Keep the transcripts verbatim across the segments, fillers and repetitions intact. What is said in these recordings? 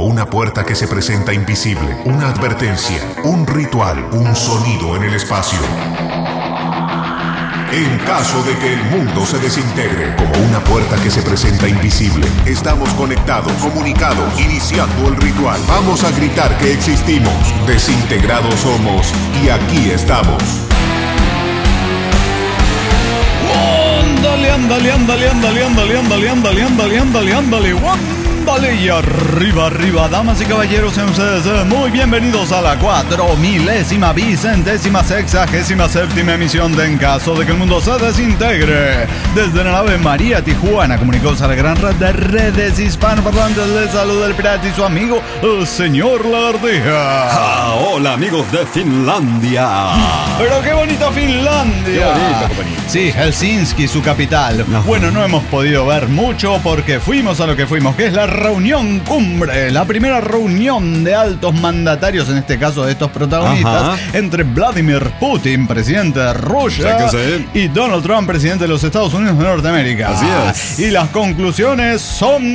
como una puerta que se presenta invisible, una advertencia, un ritual, un sonido en el espacio. En caso de que el mundo se desintegre, como una puerta que se presenta invisible, estamos conectados, comunicados, iniciando el ritual. Vamos a gritar que existimos, desintegrados somos y aquí estamos. Ándale, ándale, ándale, ándale, ándale, ándale, ándale, ándale, ándale, ándale, ándale, y arriba, arriba, damas y caballeros, sean ustedes muy bienvenidos a la cuatro milésima, vicentésima, sexagésima séptima emisión de En Caso de que el Mundo se Desintegre. Desde la nave María Tijuana, comunicados a la gran red de redes hispanoparlantes, les saluda el pirata y su amigo, el señor Lagartija. Ah, hola, amigos de Finlandia. Pero qué bonita Finlandia. Qué bonita, compañía. Sí, Helsinki, su capital. Ajá. Bueno, no hemos podido ver mucho porque fuimos a lo que fuimos, que es la reunión cumbre, la primera reunión de altos mandatarios, en este caso de estos protagonistas, Ajá. entre Vladimir Putin, presidente de Rusia, Sí que sí. y Donald Trump, presidente de los Estados Unidos de Norteamérica. Así es. Y las conclusiones son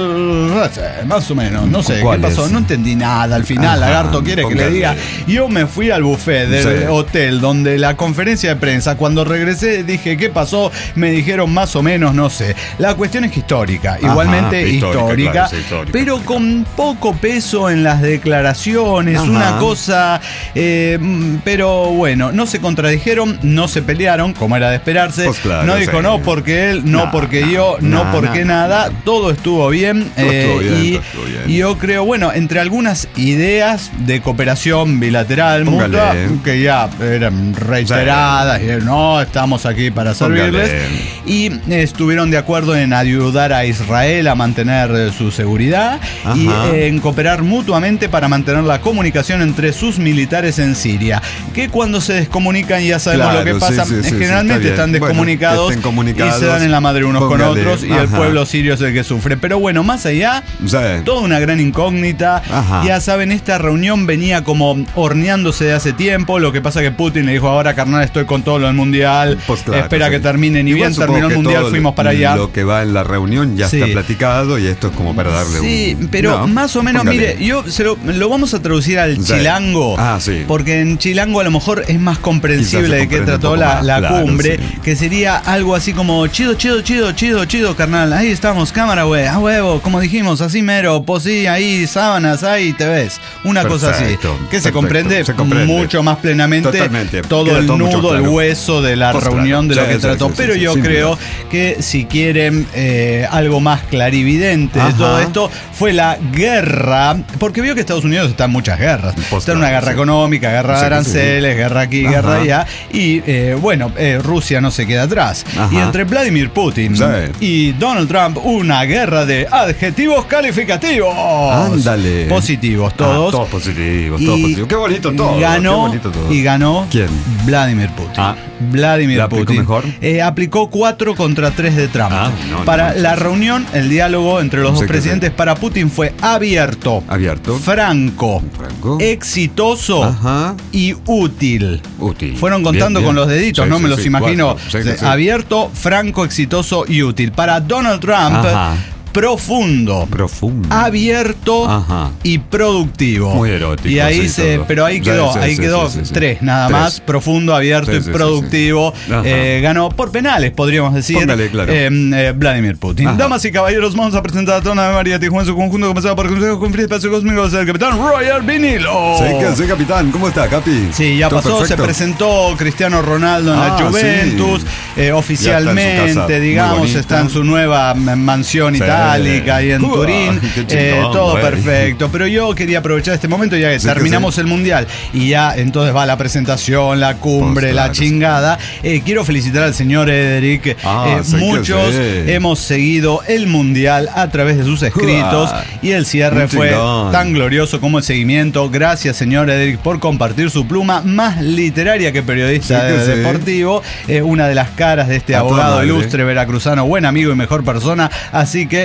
eh, más o menos, no sé, ¿qué ¿Cuáles? pasó? No entendí nada al final. Ajá, Lagarto quiere que le póngale. diga. Yo me fui al buffet del Sí. hotel donde la conferencia de prensa, cuando regresé dije, ¿qué pasó? Me dijeron más o menos, no sé. La cuestión es histórica, Ajá, igualmente histórica, histórica, claro, sí, histórica. pero con poco peso en las declaraciones, Ajá. una cosa, eh, pero bueno, no se contradijeron, no se pelearon, como era de esperarse, Pues claro, no dijo sí. no porque él, no Nah, porque nah, yo, no nah, porque nah, nada, todo estuvo bien, Todo estuvo bien, y, todo estuvo bien. y yo creo, bueno, entre algunas ideas de cooperación bilateral Póngale. mutua, que ya eran reiteradas, y no, estamos aquí para servirles, Póngale. y eh, estuvieron de acuerdo en ayudar a Israel a mantener eh, su seguridad y Ajá. eh, en cooperar mutuamente para mantener la comunicación entre sus militares en Siria, que cuando se descomunican ya sabemos Claro, lo que pasa, sí, sí, sí, sí, generalmente está bien. están Bueno, descomunicados, que estén comunicados, y se dan en la madre unos póngale. con otros y el Ajá. pueblo sirio es el que sufre. Pero bueno, más allá, Sí. toda una gran incógnita. Ajá. Ya saben, esta reunión venía como horneándose de hace tiempo. Lo que pasa que Putin le dijo, ahora carnal, estoy con todo lo del mundial. Pues claro, Espera sí. que termine. Ni Igual bien supongo terminó el que mundial, todo fuimos para allá. Lo que va en la reunión ya Sí. está platicado y esto es como para darle Sí, un... pero No, más o menos, póngale. mire, yo se lo, lo vamos a traducir al Sí. chilango. Ah, sí. Porque en chilango a lo mejor es más comprensible Quizás se de qué comprende un trató poco la, más, la claro, cumbre, sí. que sería algo así como chido, chido, chido, chido, chido, carnal. Ahí estamos, cámara, güey, a huevo, como dijimos, así mero, pues sí, ahí, sábanas, ahí te ves. Una cosa así. Perfecto, Que se perfecto, comprende, se comprende. mucho más plenamente Totalmente. todo Queda el todo mucho nudo, el claro. hueso de la Pues reunión claro. de lo Sí, que sí, trató. sí, Pero sí, yo sin creo duda. que si quieren eh, algo más clarividente de Ajá. todo esto, fue la guerra, porque vio que Estados Unidos está en muchas guerras. Pues Está en una claro, guerra sí. económica, guerra de Sí, aranceles, guerra aquí, Ajá. guerra allá, y eh, bueno, eh, Rusia no se queda atrás. Ajá. Y entre Vladimir Putin Sí. y Donald Trump, una guerra de adjetivos calificativos. Ándale. Positivos, todos. Ah, todos positivos, Y todos positivos. Qué bonito todo. Ganó, qué bonito todo. y ganó ¿Quién? Vladimir Putin. Ah. Vladimir ¿La aplicó Putin. mejor? Eh, aplicó cuatro contra tres de Trump. Ah, no, no para manches. la reunión, el diálogo entre los Sí dos que presidentes para Putin fue abierto, Abierto. franco, Franco. exitoso Ajá. y útil. Útil. Fueron contando Bien, con bien. los deditos, Sí, no sí, me los sí, imagino. cuatro. Sí, sí, sí. Abierto, franco, exitoso y útil. Para Donald Trump, Ajá. profundo, Profundo. abierto Ajá. y productivo. Muy erótico, Y ahí sí, se, todo. pero ahí Sí, quedó, sí, ahí sí, quedó sí, sí, sí. tres nada Tres. más, profundo, abierto Sí, y sí, sí, productivo. sí. Ajá. Eh, ganó por penales, podríamos decir. Póngale, claro. eh, eh, Vladimir Putin. Ajá. Damas y caballeros, vamos a presentar a toda la María Tijuana en su conjunto, comenzado por el Consejo con Espacio Cósmico del capitán Roger Vinilo. Sí, que sí, capitán. ¿Cómo está, Capi? Sí, ya ¿Todo pasó, perfecto? se presentó Cristiano Ronaldo en Ah, la Juventus, sí. eh, oficialmente, casa, muy digamos, bonita. está en su nueva m- mansión Sí. itálica ahí en Uah, Turín, qué eh, chingón, todo güey. perfecto, pero yo quería aprovechar este momento ya que Sí que terminamos sí. el Mundial y ya entonces va la presentación, la cumbre, Pues la claro, sí. chingada. Eh, quiero felicitar al señor Ederic, Ah, eh, sí que muchos sí. hemos seguido el Mundial a través de sus escritos Uah, y el cierre un fue chingón. tan glorioso como el seguimiento. Gracias, señor Ederic, por compartir su pluma más literaria que periodista Sí que de- sí. deportivo. Eh, una de las caras de este A toda abogado madre. ilustre veracruzano, buen amigo y mejor persona. Así que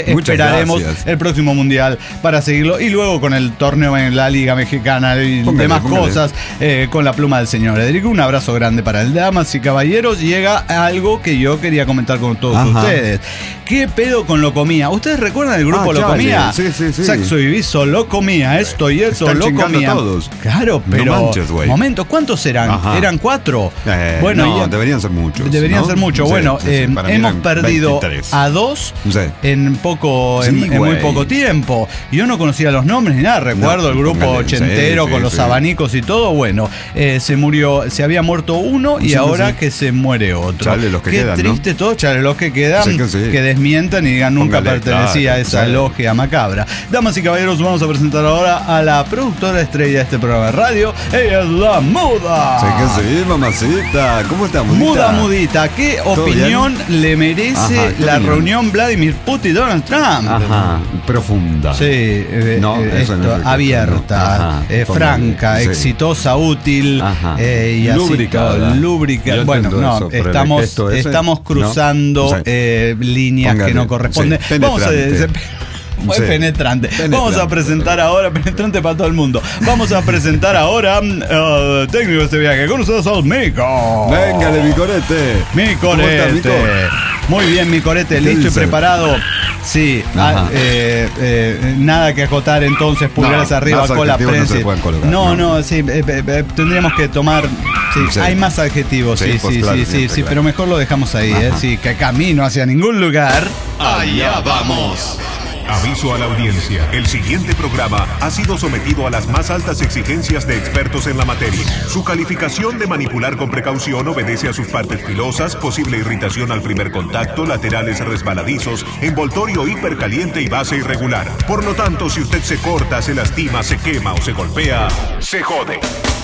que Muchas esperaremos gracias. el próximo mundial para seguirlo. Y luego con el torneo en la Liga Mexicana y Póngale, demás póngale. cosas, eh, con la pluma del señor Edric. Un abrazo grande para el damas y caballeros. Llega algo que yo quería comentar con todos Ajá. ustedes. ¿Qué pedo con Lo Comía? ¿Ustedes recuerdan el grupo Ah, Lo chale. Comía? Sí, sí, sí. Saxo y Viso, Lo Comía, esto y eso, Están Lo chingando Comía. todos. Claro, No pero. manches, güey. Momento, ¿cuántos eran? Ajá. Eran cuatro. Eh, bueno, no, y- deberían ser muchos. Deberían ¿no? ser muchos. Sí, Bueno, sí, sí, eh, para mí hemos eran perdido veintitrés. a dos Sí. en poco, en, Sí, en muy güey. poco tiempo. Yo no conocía los nombres ni nada. Recuerdo No, el grupo póngale, ochentero sí, con sí, los sí. abanicos y todo. Bueno, eh, se murió, se había muerto uno y Sí, ahora sí. que se muere otro. Chale, los que Qué quedan, ¿no? triste todo, chale, los que quedan, Sí que sí. que desmientan y digan nunca Póngale, pertenecía claro, a esa chale. logia macabra. Damas y caballeros, vamos a presentar ahora a la productora estrella de este programa de radio. Ella es la Muda. Sé que sí, mamacita. ¿Cómo está, mudita? Muda Mudita, ¿qué ¿Todo opinión le merece Ajá, ¿qué la opinión? reunión Vladimir Putin y Donald Trump? Ajá, profunda. Sí, eh, No, eh, eso no esto, es abierta, Ajá, eh, póngale, franca, sí. exitosa, útil, Ajá. eh, y así Lubricada. todo, lúbrica. Yo Bueno, entiendo no, eso, por el estamos, gesto ese, estamos ¿no? cruzando Sí. eh, líneas Póngale, que no corresponden. sí, Vamos a penetrante. Fue Sí. penetrante. Penetrante. Vamos a presentar ahora, penetrante para todo el mundo. Vamos a presentar ahora al técnico de este viaje. Con ustedes al Mico. Véngale, mi corete. Mi ¿Cómo está, corete. Mico? Muy bien, mi corete, ¿Qué listo y dice? preparado. Sí, Ajá. ah, eh, eh, nada que acotar entonces, pulgares No, arriba, más cola adjetivos no prensa. se pueden colocar, No, no. no, sí, eh, eh, eh, tendríamos que tomar. Sí, Sí. hay más adjetivos, sí, Sí, sí, pues sí, claro, sí, siempre, sí, claro. pero mejor lo dejamos ahí, Ajá. eh, sí, que camino hacia ningún lugar. Allá vamos. Aviso a la audiencia. El siguiente programa ha sido sometido a las más altas exigencias de expertos en la materia. Su calificación de manipular con precaución obedece a sus partes filosas, posible irritación al primer contacto, laterales resbaladizos, envoltorio hipercaliente y base irregular. Por lo tanto, si usted se corta, se lastima, se quema o se golpea, se jode.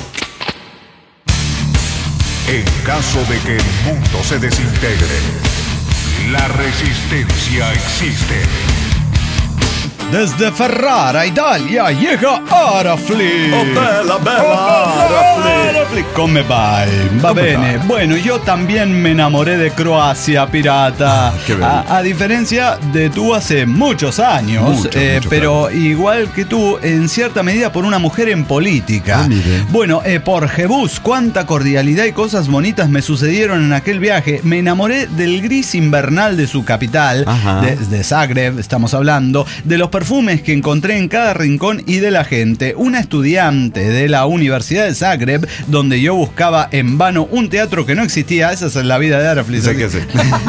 En caso de que el mundo se desintegre, la resistencia existe. Desde Ferrara, Italia, llega Arafli. Oh, bella, bella, Oh, Arafli. Arafli. Come vai? Va Come bene. vai? Bueno, yo también me enamoré de Croacia, pirata. qué bello. a, a diferencia de tú hace muchos años, Muchos, eh, muchos pero igual que tú, en cierta medida por una mujer en política. Ah, mire. Bueno, eh, por Jebus, cuánta cordialidad y cosas bonitas me sucedieron en aquel viaje. Me enamoré del gris invernal de su capital, Ajá. de, de Zagreb, estamos hablando, de los perfumes que encontré en cada rincón y de la gente. Una estudiante de la Universidad de Zagreb, donde yo buscaba en vano un teatro que no existía. Esa es la vida de Arafli. Sé que sí.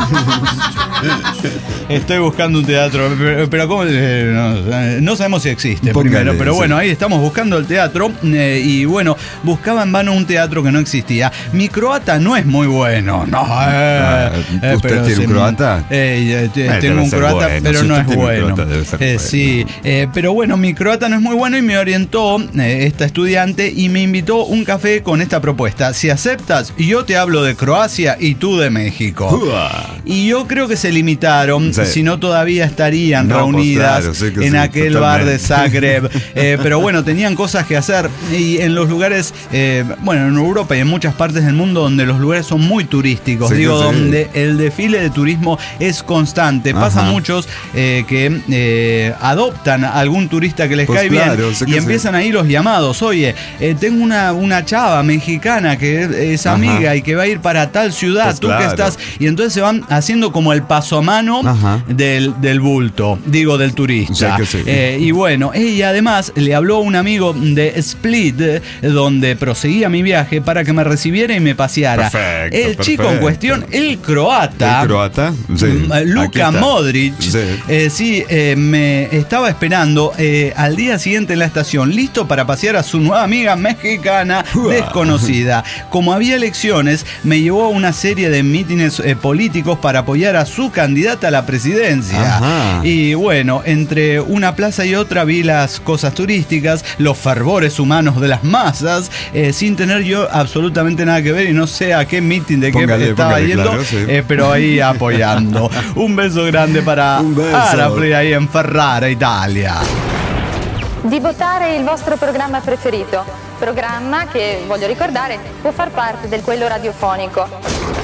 Estoy buscando un teatro, pero, pero ¿cómo? Eh, no, no sabemos si existe Póngale, primero, pero sí. bueno, ahí estamos buscando el teatro eh, y bueno, buscaba en vano un teatro que no existía. Mi croata no es muy bueno, no. eh, Ah, ¿usted tiene un croata? Eh, eh, Eh, tengo debe un ser croata, bueno. pero Si no usted es tiene un bueno. croata, debe ser Eh, bueno. sí, eh, pero bueno, mi croata no es muy bueno y me orientó eh, esta estudiante y me invitó un café con esta propuesta. Si aceptas, yo te hablo de Croacia y tú de México. Uah. Y yo creo que se limitaron, Sí. si no todavía estarían No, pues reunidas claro, sí que en sí, aquel bar de totalmente. Zagreb. Eh, pero bueno, tenían cosas que hacer. Y en los lugares, eh, bueno, en Europa y en muchas partes del mundo donde los lugares son muy turísticos, Sí que digo, sí. donde el desfile de turismo es constante. Pasa Ajá. muchos eh, que eh, adoptan a algún turista que les Pues cae claro, bien sé y que empiezan ahí los llamados. Oye, eh, tengo una, una chava mexicana que es, es Ajá. amiga y que va a ir para tal ciudad, Pues tú claro. que estás. Y entonces se van haciendo como el paso a mano Ajá. del, del bulto, digo, del turista. Sí que sí. Eh, y bueno, ella además le habló a un amigo de Split, eh, donde proseguía mi viaje, para que me recibiera y me paseara. Perfecto, el chico en perfecto. cuestión, el croata. ¿El croata? Sí. Mm, Aquí Luka está. Modric, Sí. eh, sí, eh, me estaba esperando eh, al día siguiente en la estación, listo para pasear a su nueva amiga mexicana Uah. desconocida. Como había elecciones, me llevó a una serie de mítines eh, políticos para apoyar a su candidata a la presidencia. Ajá. Y bueno, entre una plaza y otra vi las cosas turísticas, los fervores humanos de las masas, eh, sin tener yo absolutamente nada que ver y no sé a qué mítin de qué Póngale, estaba póngale, yendo, claro, sí. eh, pero ahí apoyando. Un beso grande para Un beso. Arafli ahí en Ferrara, Italia. Di votare il vostro programma preferito, programma che, voglio ricordare, può far parte del quello radiofonico.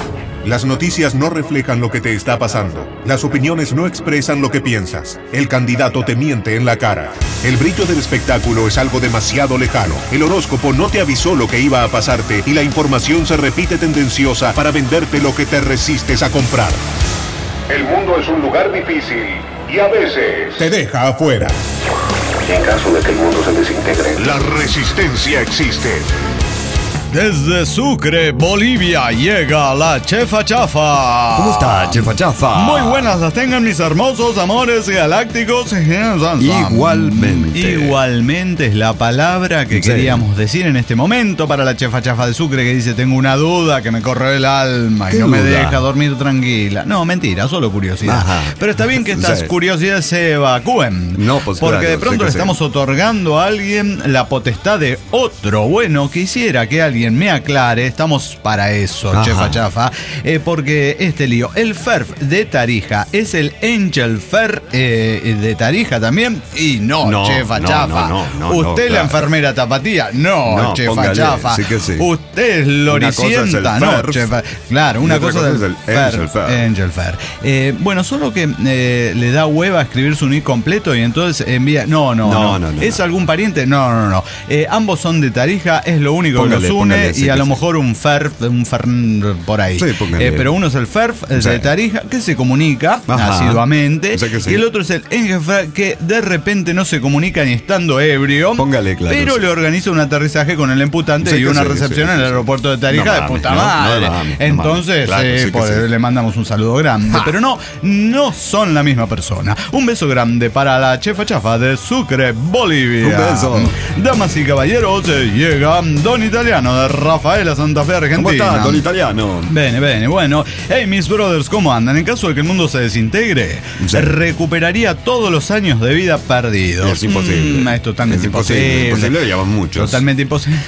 Las noticias no reflejan lo que te está pasando. Las opiniones no expresan lo que piensas. El candidato te miente en la cara. El brillo del espectáculo es algo demasiado lejano. El horóscopo no te avisó lo que iba a pasarte y la información se repite tendenciosa para venderte lo que te resistes a comprar. El mundo es un lugar difícil y a veces te deja afuera. En caso de que el mundo se desintegre, la resistencia existe. Desde Sucre, Bolivia, llega la Chefa Chafa. ¿Cómo está, Chefa Chafa? Muy buenas las tengan mis hermosos amores galácticos. Igualmente. Igualmente es la palabra que Sí. queríamos decir en este momento para la Chefa Chafa de Sucre, que dice: tengo una duda que me corre el alma y ¿Qué no me duda? deja dormir tranquila. No, mentira, solo curiosidad. Ajá. Pero está bien que estas Sí. curiosidades se evacúen. No, pues porque claro, de pronto sí que le sí. estamos otorgando a alguien la potestad de otro. Bueno, quisiera que alguien me aclare, estamos para eso, Ajá. Chefa Chafa, eh, porque este lío, el F E R F de Tarija, ¿es el Angel F E R eh, de Tarija también? Y no, No, Chefa no, Chafa. no, no, no, ¿Usted no, la claro. enfermera tapatía? No, No, Chefa póngale, Chafa. sí que sí. ¿Usted es Una cosa es el loricienta? F E No, R F, Chefa. Claro, una y otra cosa, cosa del es el F E R Angel F E R. Angel F E R. Eh, bueno, solo que eh, le da hueva a escribir su nick completo y entonces envía. No, no, no. No, no, no, ¿Es no. algún pariente? No, no, no. Eh, ambos son de Tarija, es lo único Póngale, que los une póngale, sí y a que lo sí. mejor un F E R F, un F E R por ahí. Sí, póngale. Eh, pero uno es el F E R F, el Sí. de Tarija, que se comunica Ajá. asiduamente. Sí que sí. Y el otro es el Angel F E R, que de repente no se comunica ni estando ebrio. Póngale, claro, Pero sí. le organiza un aterrizaje con el emputante Sí y que una sí, recepción sí, en el sí. aeropuerto de Tarija No de mames, puta no, no madre. mames, no Entonces, mames. Claro, eh, sí que pues, sí. le mandamos un saludo grande. Pero no, no son la misma persona. Un beso grande para la Chefa Chafa de Sucre, Bolivia. Un beso. Damas y caballeros, eh, llega Don Italiano de Rafaela, Santa Fe, Argentina. ¿Cómo está, don italiano? Bene, bene, bueno. Hey, mis brothers, ¿cómo andan? En caso de que el mundo se desintegre, Sí. recuperaría todos los años de vida perdidos. Es imposible. Mm, es totalmente Es imposible, imposible. imposible, ya van muchos. Totalmente imposible.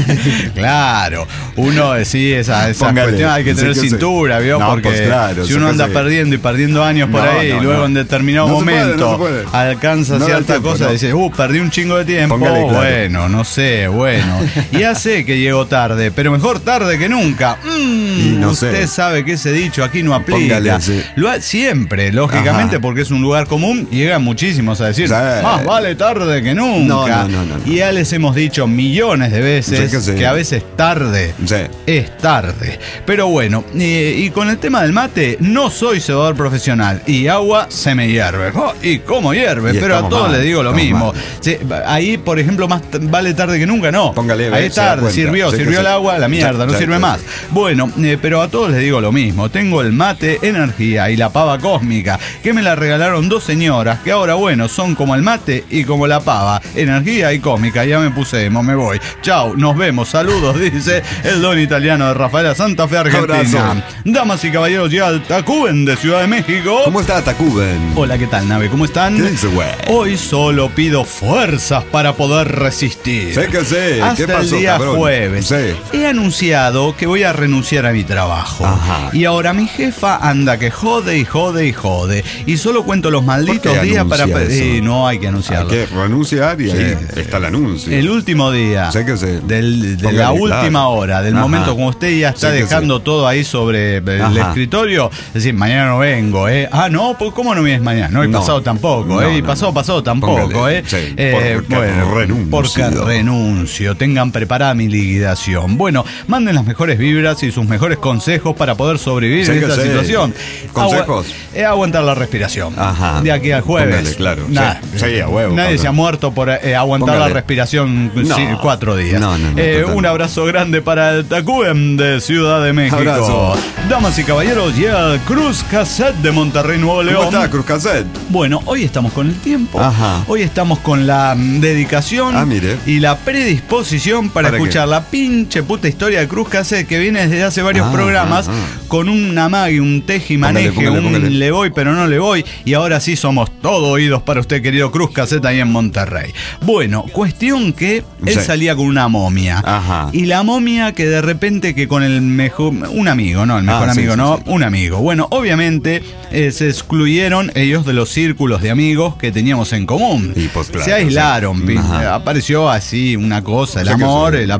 Claro. Uno, eh, sí, esa, esa Póngale. cuestión hay que Sí tener que sí. cintura, ¿vio? No, Porque pues claro, si sí uno que anda sí. perdiendo y perdiendo años por No, ahí, no, y luego no. en determinado No se puede, momento no se puede. alcanza No da cierta tiempo, cosa no. y dice, uh, perdí un chingo de tiempo. Póngale, claro. Bueno, no sé, bueno. Ya sé que llego tarde, pero mejor tarde que nunca. Mm, Y no usted sé. sabe que ese dicho aquí no aplica. Póngale, sí. Lo ha- siempre, lógicamente, Ajá. porque es un lugar común, llegan muchísimos a decir, Sí. más vale tarde que nunca. No, no, no, no, no. Y ya les hemos dicho millones de veces Sí que sí. que a veces tarde Sí. es tarde. Pero bueno, eh, y con el tema del mate, no soy cebador profesional y agua se me hierve. Oh, y cómo hierve, Y pero a estamos todos mal, les digo lo estamos mismo. mal. Sí, ahí, por ejemplo, más t- vale tarde que nunca, no. Póngale, ve, ahí es se da tarde, cuenta. sirvió, Sí que sirvió sí. el agua, la mierda, Ya, no ya, sirve ya, más. ya. Bueno, eh, pero a todos les digo lo mismo. Tengo el mate, energía y la pava cósmica, que me la regalaron dos señoras, que ahora, bueno, son como el mate y como la pava, energía y cósmica. Ya me puse emo, me voy. Chau, nos vemos, saludos, dice el don italiano de Rafaela, Santa Fe, Argentina. Abrazo. Damas y caballeros, llega el Tacuben de Ciudad de México. ¿Cómo está, Tacuben? Hola, ¿qué tal, nave? ¿Cómo están? ¿Qué dice, güey? Hoy solo pido fuerzas para poder resistir. Sé que sé. Hasta ¿Qué pasó, el día cabrón? jueves. Sí. He anunciado que voy a renunciar a mi trabajo. Ajá. Y ahora mi jefa anda que jode y jode y jode. Y solo cuento los malditos ¿Por qué días para... anuncia eso? Eh, no hay que Hay anunciarlo. que renunciar y ahí Sí. está el anuncio. El último día Sé que sé. del- de Póngale, la claro. última hora, del Ajá. momento como usted ya está Sé que dejando sí. todo ahí sobre el Ajá. escritorio, es decir, mañana no vengo, ¿eh? Ah, no, pues ¿cómo no vienes mañana? No, y No. pasado tampoco, No, ¿eh? Y no, pasado, no. pasado tampoco, Póngale, ¿eh? sí, Eh, porque renuncio. porque renuncio, tengan preparada mi liquidación. Bueno, manden las mejores vibras y sus mejores consejos para poder sobrevivir Sé en que esta sé. situación. ¿Consejos? Agua- eh, aguantar la respiración. Ajá. De aquí al jueves. Póngale, claro. Nada. Sí, sí, a huevo, Nadie cabrón. se ha muerto por eh, aguantar Póngale. la respiración No. sí, cuatro días. No, no, no, Eh, totalmente. un abrazo grande para el Tacuben de Ciudad de México. Abrazo. Damas y caballeros, llega el Cruz Cassette de Monterrey, Nuevo León. ¿Cómo está, Cruz Cassette? Bueno, hoy estamos con el tiempo. Ajá. Hoy estamos con la mm, dedicación Ah, mire. y la predisposición para, ¿Para escuchar qué? la pinche puta historia de Cruz Cassette que viene desde hace varios Ah, programas ah, ah. con un amague, un teje y maneje, Póngale, póngale, un póngale. le voy pero no le voy. Y ahora sí somos todo oídos para usted, querido Cruz Cassette, ahí en Monterrey. Bueno, cuestión que él Sí. salía con una momia. Ajá. Y la momia que de repente que con el mejor... Un amigo, no, el mejor Ah, sí, amigo, sí, no, sí. un amigo. Bueno, obviamente eh, se excluyeron ellos de los círculos de amigos que teníamos en común. Y, pues, claro, se aislaron, sí. pin- Ajá. apareció así una cosa, el Sí que amor, sí. el apetete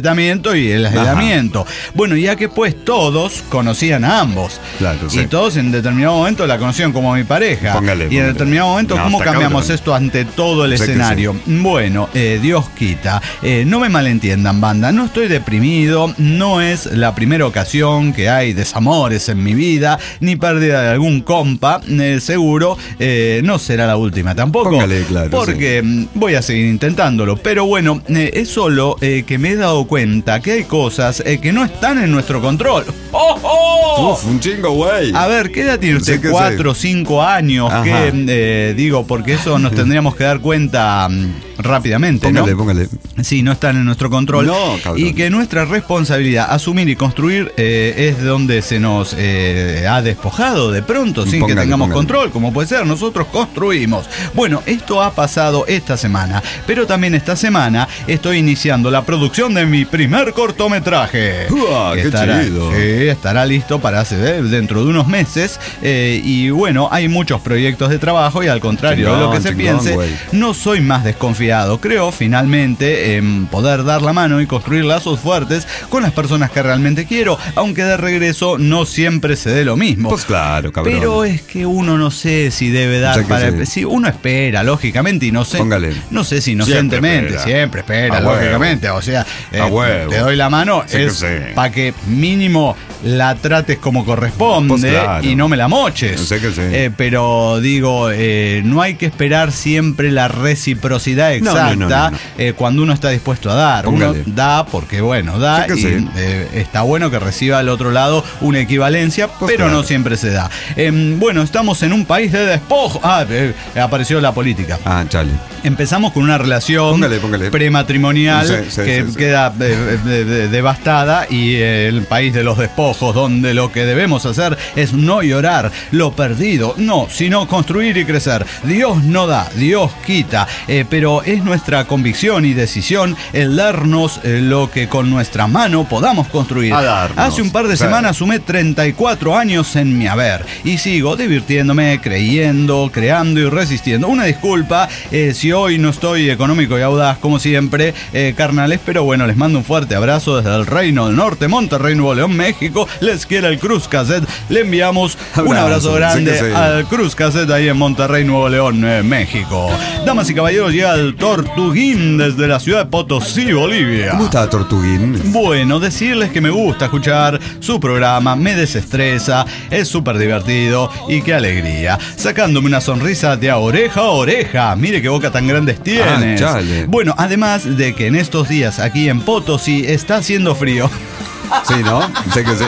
tratamiento y el aislamiento. Bueno, ya que pues todos conocían a ambos. Claro, y sí. todos en determinado momento la conocían como mi pareja. Póngale, y en póngale. determinado momento, No, ¿cómo hasta cambiamos cabrón. esto ante todo el Sé que escenario? Bueno, eh, Dios quita. Eh, no me malentiendan, banda. No estoy deprimido. No es la primera ocasión que hay desamores en mi vida, ni pérdida de algún compa. Eh, seguro eh, no será la última tampoco. Póngale, claro, porque sí. Voy a seguir intentándolo. Pero bueno, eh, es solo eh, que me he dado cuenta que hay cosas eh, que no están en nuestro control. ¡Oh, oh! Uf, un chingo, güey. A ver, ¿qué edad tiene usted? Sé que ¿Cuatro o cinco años? Ajá. Que eh, digo, porque eso nos tendríamos que dar cuenta mm, rápidamente, Póngale, ¿no? póngale. Sí, no están en nuestro control. No, cabrón. Y que nuestra responsabilidad, asumir y construir, eh, es de donde se nos eh, ha despojado de pronto, sin Póngale, que tengamos póngale. control, como puede ser. Nosotros construimos. Bueno, esto ha pasado esta semana, pero también esta semana estoy iniciando la producción de mi primer cortometraje. ¡Uah, qué estará, chido! sí, estará listo para hacer dentro de unos meses. Eh, y bueno, hay muchos proyectos de trabajo y al contrario Chingón, de lo que se chingón, piense, güey. no soy más desconfiado. Creo finalmente en poder dar la mano y construir lazos fuertes con las personas que realmente quiero, aunque de regreso no siempre se dé lo mismo. Pues claro, cabrón. Pero es que uno no sé si debe dar Sé que para... sí. Sí, uno espera, lógicamente, y no sé... Póngale. No sé si inocentemente, espera. siempre espera, A lógicamente. O sea, A huevo. te doy la mano, Sé que es sí. para que mínimo la trates como corresponde Pues claro. y no me la moches. Sé que sí. Eh, pero digo, eh, no hay que esperar siempre la reciprocidad No, exacta no, no, no, no. eh, cuando uno está dispuesto a dar. Póngale. Uno da porque, bueno, da Sé que y sí. eh, está bueno que reciba al otro lado una equivalencia, Pues pero claro. no siempre se da. Eh, bueno, estamos en un país de despojo. Ah, eh, apareció la política. Ah, chale. Empezamos con una relación Póngale, póngale. prematrimonial Sí, sí, que sí, sí. queda eh, de- de- devastada y eh, el país de los despojos, donde lo que debemos hacer es no llorar lo perdido, no, sino construir y crecer. Dios no da, Dios quita, eh, pero es nuestra convicción y decisión el darnos eh, lo que con nuestra mano podamos construir. A darnos. Hace un par de Sí. semanas sumé treinta y cuatro años en mi haber y sigo divirtiéndome, creyendo, creando y resistiendo. Una disculpa eh, si hoy no estoy económico y audaz como siempre, eh, carnales, pero bueno, les mando un fuerte abrazo desde el Reino del Norte, Monterrey, Nuevo León, México. Les quiere el Cruz Cassette. Le enviamos un Abrazo, abrazo grande sí que sí. al Cruz Cassette ahí en Monterrey, Nuevo León, eh, México. Damas y caballeros, llega el Tortuguín desde la ciudad de Potosí, Bolivia. ¿Cómo está, Tortuguín? Bueno, decirles que me gusta escuchar su programa, me desestresa, es súper divertido y qué alegría. Sacándome una sonrisa de oreja a oreja. Mire qué boca tan grandes tienes. Ah, chale. Bueno, además de que en estos días aquí en Potosí está haciendo frío. Sí, ¿no? Sé que sí.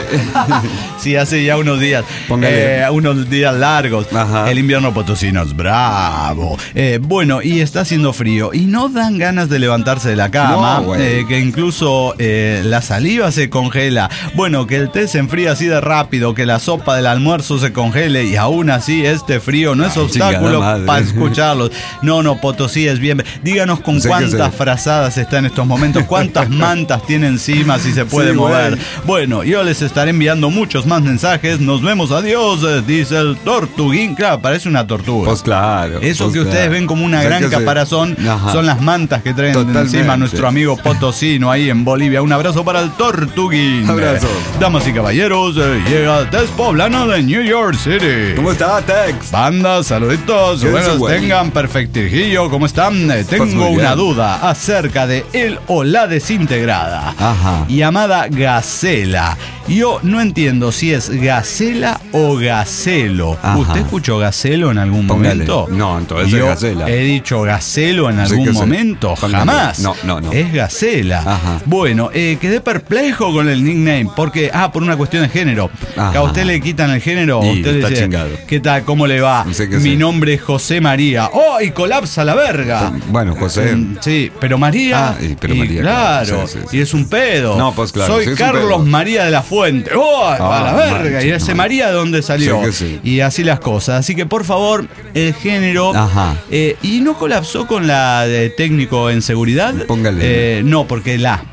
Sí, hace ya unos días. Póngale. eh, unos días largos. Ajá. El invierno potosino es bravo. Eh, bueno, y está haciendo frío. Y no dan ganas de levantarse de la cama. No, güey. eh, que incluso eh, la saliva se congela. Bueno, que el té se enfría así de rápido. Que la sopa del almuerzo se congele. Y aún así, este frío no es Ay, obstáculo chingada madre. para escucharlos. No, no, Potosí es bien. Díganos con Sé que cuántas sí. frazadas está en estos momentos. Cuántas mantas tiene encima si se puede Sí, mover. güey. Bueno, yo les estaré enviando muchos más mensajes. Nos vemos, adiós, eh, dice el Tortuguín. Claro, parece una tortuga. Pues claro. Eso pues que claro. ustedes ven como una Sé gran que sí. caparazón Ajá. son las mantas que traen Totalmente. encima nuestro amigo potosino ahí en Bolivia. Un abrazo para el Tortuguín. Abrazo. Damas y caballeros, eh, llega Despoblano de New York City. ¿Cómo está, Tex? Banda, saluditos, ¿Qué buenos dice, güey? tengan, perfectirgillo, ¿cómo están? Eh, Tengo Pues muy una bien. duda acerca de el o la desintegrada, Ajá. llamada Gacela. Yo no entiendo si es Gacela o Gacelo. Ajá. ¿Usted escuchó Gacelo en algún Póngale. momento? No, entonces Yo es Gacela. ¿He dicho Gacelo en Sí algún que sí. momento? Póngale. Jamás. No, no, no. Es Gacela. Ajá. Bueno, eh, quedé perplejo con el nickname porque, ah, por una cuestión de género. Ajá. Que a usted le quitan el género. Y Usted está dice, chingado. ¿qué tal? ¿Cómo le va? Sé que Mi sí. nombre es José María. ¡Oh! Y colapsa la verga. Bueno, José. Mm, Sí, pero María. Ah, y- pero y María, claro. claro. Sí, sí, sí. Y es un pedo. No, pues claro, Soy sí es un Carlos pedo. María de la Fuente. ¡Oh! a la Ah, verga. manche, Y ese no. María, ¿de dónde salió? Sí que sí. Y así las cosas. Así que por favor, el género. Ajá. Eh, ¿Y no colapsó con la de técnico en seguridad? Póngale. Eh, no, porque la.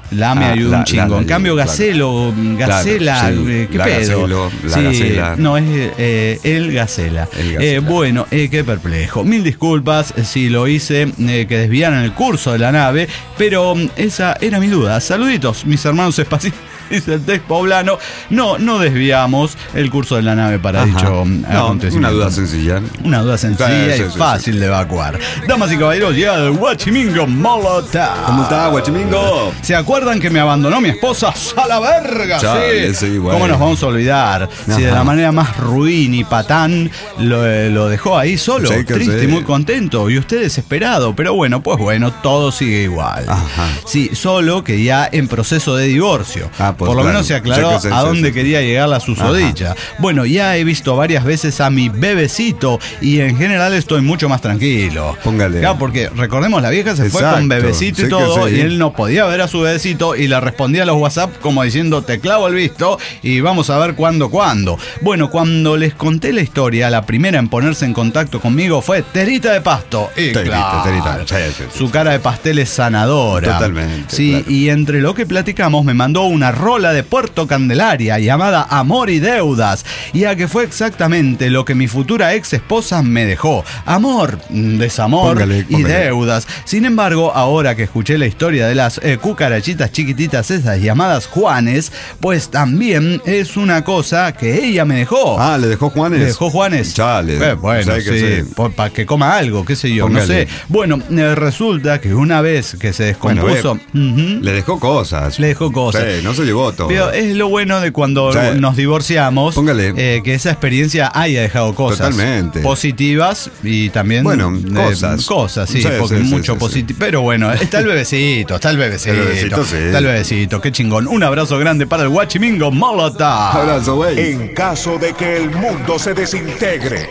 La me Ah, ayuda la- un chingo. la- en cambio, claro. Gacelo, Gacela, Claro, sí, eh, ¿qué la pedo? Gacelo, la Sí, Gacela. no, es eh, el Gacela. El Gacela. Eh, bueno, eh, qué perplejo. Mil disculpas eh, si lo hice eh, que desviaran el curso de la nave, pero mm, esa era mi duda. Saluditos, mis hermanos espaciales. Dice el test poblano. No, no desviamos el curso de la nave para Ajá. dicho mm, No, acontecimiento. una duda sencilla. Una duda sencilla Sí, y sí, sí, fácil de evacuar. Damas y caballeros, llega el Guachimingo Molotov. ¿Cómo está, Guachimingo? ¿Se acuerdan que me abandonó mi esposa? ¡A la verga! Chale, sí. sí, bueno. ¿Cómo nos vamos a olvidar? Si de Ajá. la manera más ruin y patán lo, lo dejó ahí solo, Sí, que triste sí. y muy contento. Y usted desesperado. Pero bueno, pues bueno, todo sigue igual. Ajá. Sí, solo que ya en proceso de divorcio. Ah, pues Por lo claro. menos se aclaró Sí, que sí, a sí, dónde sí. quería llegar la susodicha. Bueno, ya he visto varias veces a mi bebecito y en general estoy mucho más tranquilo. Póngale. Ya, porque recordemos, la vieja se fue Exacto. con bebecito y Sí que todo, sí. y él no podía ver a su bebecito y le respondía a los WhatsApp como diciendo, te clavo el visto y vamos a ver cuándo, cuándo. Bueno, cuando les conté la historia, la primera en ponerse en contacto conmigo fue Terita de Pasto. Y Terita, claro, Terita. Sí, sí, sí. su cara de pastel es sanadora. Totalmente, Sí, claro. y entre lo que platicamos me mandó una rola de Puerto Candelaria llamada Amor y Deudas, y a que fue exactamente lo que mi futura ex esposa me dejó. Amor, mm, desamor Póngale, y póngale. deudas. Sin embargo, ahora que escuché la historia de las eh, cucarachitas chiquititas esas llamadas Juanes, pues también es una cosa que ella me dejó. Ah, ¿le dejó Juanes? ¿Le dejó Juanes? Chale. Eh, bueno, ¿Sabe que sí, para que coma algo, qué sé yo, Póngale. no sé. Bueno, eh, resulta que una vez que se Bueno, descompuso... ve, Ujú, Le dejó cosas. le dejó cosas. Sí, no se llevó todo. Pero es lo bueno de cuando Sí. nos divorciamos, Póngale. eh, que esa experiencia haya dejado cosas Totalmente. positivas y también Bueno, eh, cosas. cosas, sí, Sí, porque sí, sí, mucho sí, positivo. Pero bueno, está el bebecito, está el bebecito, El bebecito, sí. está el bebecito, qué chingón. Un abrazo grande para el Guachimingo Molotov. Abrazo, güey. En caso de que el mundo se desintegre.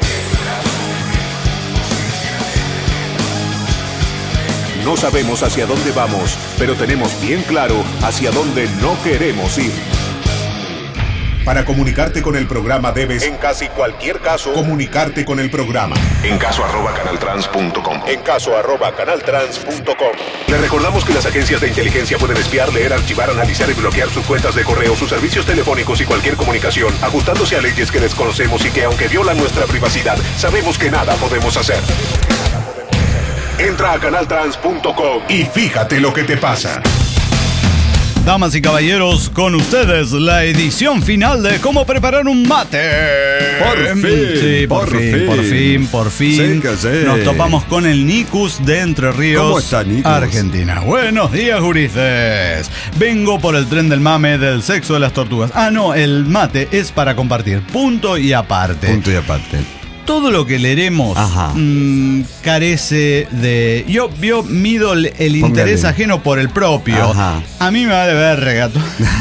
No sabemos hacia dónde vamos, pero tenemos bien claro hacia dónde no queremos ir. Para comunicarte con el programa debes, en casi cualquier caso, comunicarte con el programa. En caso arroba canaltrans punto com. En caso arroba canaltrans punto com. Le recordamos que las agencias de inteligencia pueden espiar, leer, archivar, analizar y bloquear sus cuentas de correo, sus servicios telefónicos y cualquier comunicación, ajustándose a leyes que desconocemos y que, aunque violan nuestra privacidad, sabemos que nada podemos hacer. Entra a canaltrans punto com Y fíjate lo que te pasa. Damas y caballeros, con ustedes la edición final de Cómo preparar un mate. Por fin, Sí, por, por fin, fin. por fin, por fin. Sí que sí. Nos topamos con el Nicus de Entre Ríos, ¿Cómo está, Nicus? Argentina. Buenos días, gurises. Vengo por el tren del mame del sexo de las tortugas. Ah, no, el mate es para compartir. Punto y aparte. Punto y aparte. Todo lo que leeremos Ajá. mm, carece de... Yo, yo mido el, el interés Póngale. ajeno por el propio. Ajá. A mí me va de verga.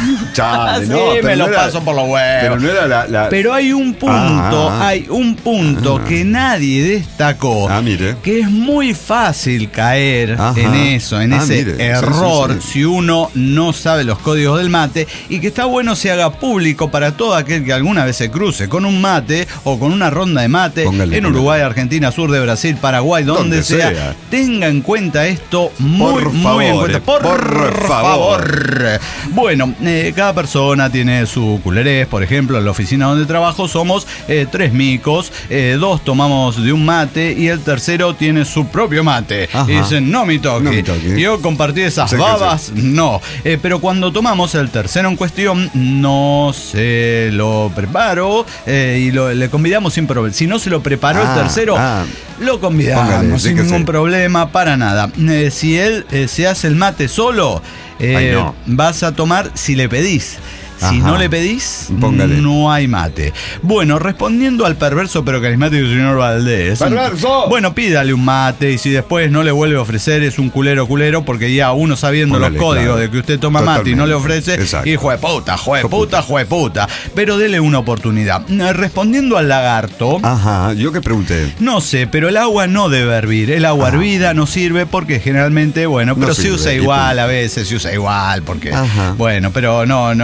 Chale, Sí, no, pero me no lo era- paso por los huevos. Pero no era la... la- Pero hay un punto, Ah, ah. hay un punto que nadie destacó. Ah, mire. Que es muy fácil caer Ajá. en eso, en Ah, ese mire. Sí, error, sí, sí. si uno no sabe los códigos del mate, y que está bueno se haga público para todo aquel que alguna vez se cruce con un mate o con una ronda de mate Póngale, en póngale. Uruguay, Argentina, sur de Brasil, Paraguay, donde, Donde sea. sea. Tenga en cuenta esto muy, Por muy en favor, cuenta. eh, Por, por favor. favor. Bueno, eh, cada persona tiene su culerés. Por ejemplo, en la oficina donde trabajo somos eh, tres micos, eh, dos tomamos de un mate y el tercero tiene su propio mate. Ajá. Y dicen, no me toque. No me toque. Yo compartí esas Sí que babas, no. Eh, pero cuando tomamos el tercero en cuestión, no se lo preparo eh, y lo- le convidamos sin problema. Si no se lo preparó Ah, el tercero, ah. lo convidamos Póngale, sí sin que ningún sí. problema, para nada. Eh, si él eh, se hace el mate solo, eh, Ay, no. vas a tomar si le pedís. Si Ajá. no le pedís, Póngale. no hay mate. Bueno, respondiendo al perverso pero carismático señor Valdés. ¡Perverso! Bueno, pídale un mate y si después no le vuelve a ofrecer es un culero culero, porque ya uno sabiendo Póngale, los códigos claro. de que usted toma mate y no le ofrece, Exacto. hijo de puta, jue Hijo puta, jue puta. Pero dele una oportunidad. Eh, Respondiendo al lagarto. Ajá, yo que pregunté. No sé, pero el agua no debe hervir. El agua Ah. hervida no sirve porque generalmente, bueno, No pero se sirve, usa y igual, punto. a veces se usa igual, porque, Ajá. bueno, pero no, no, no,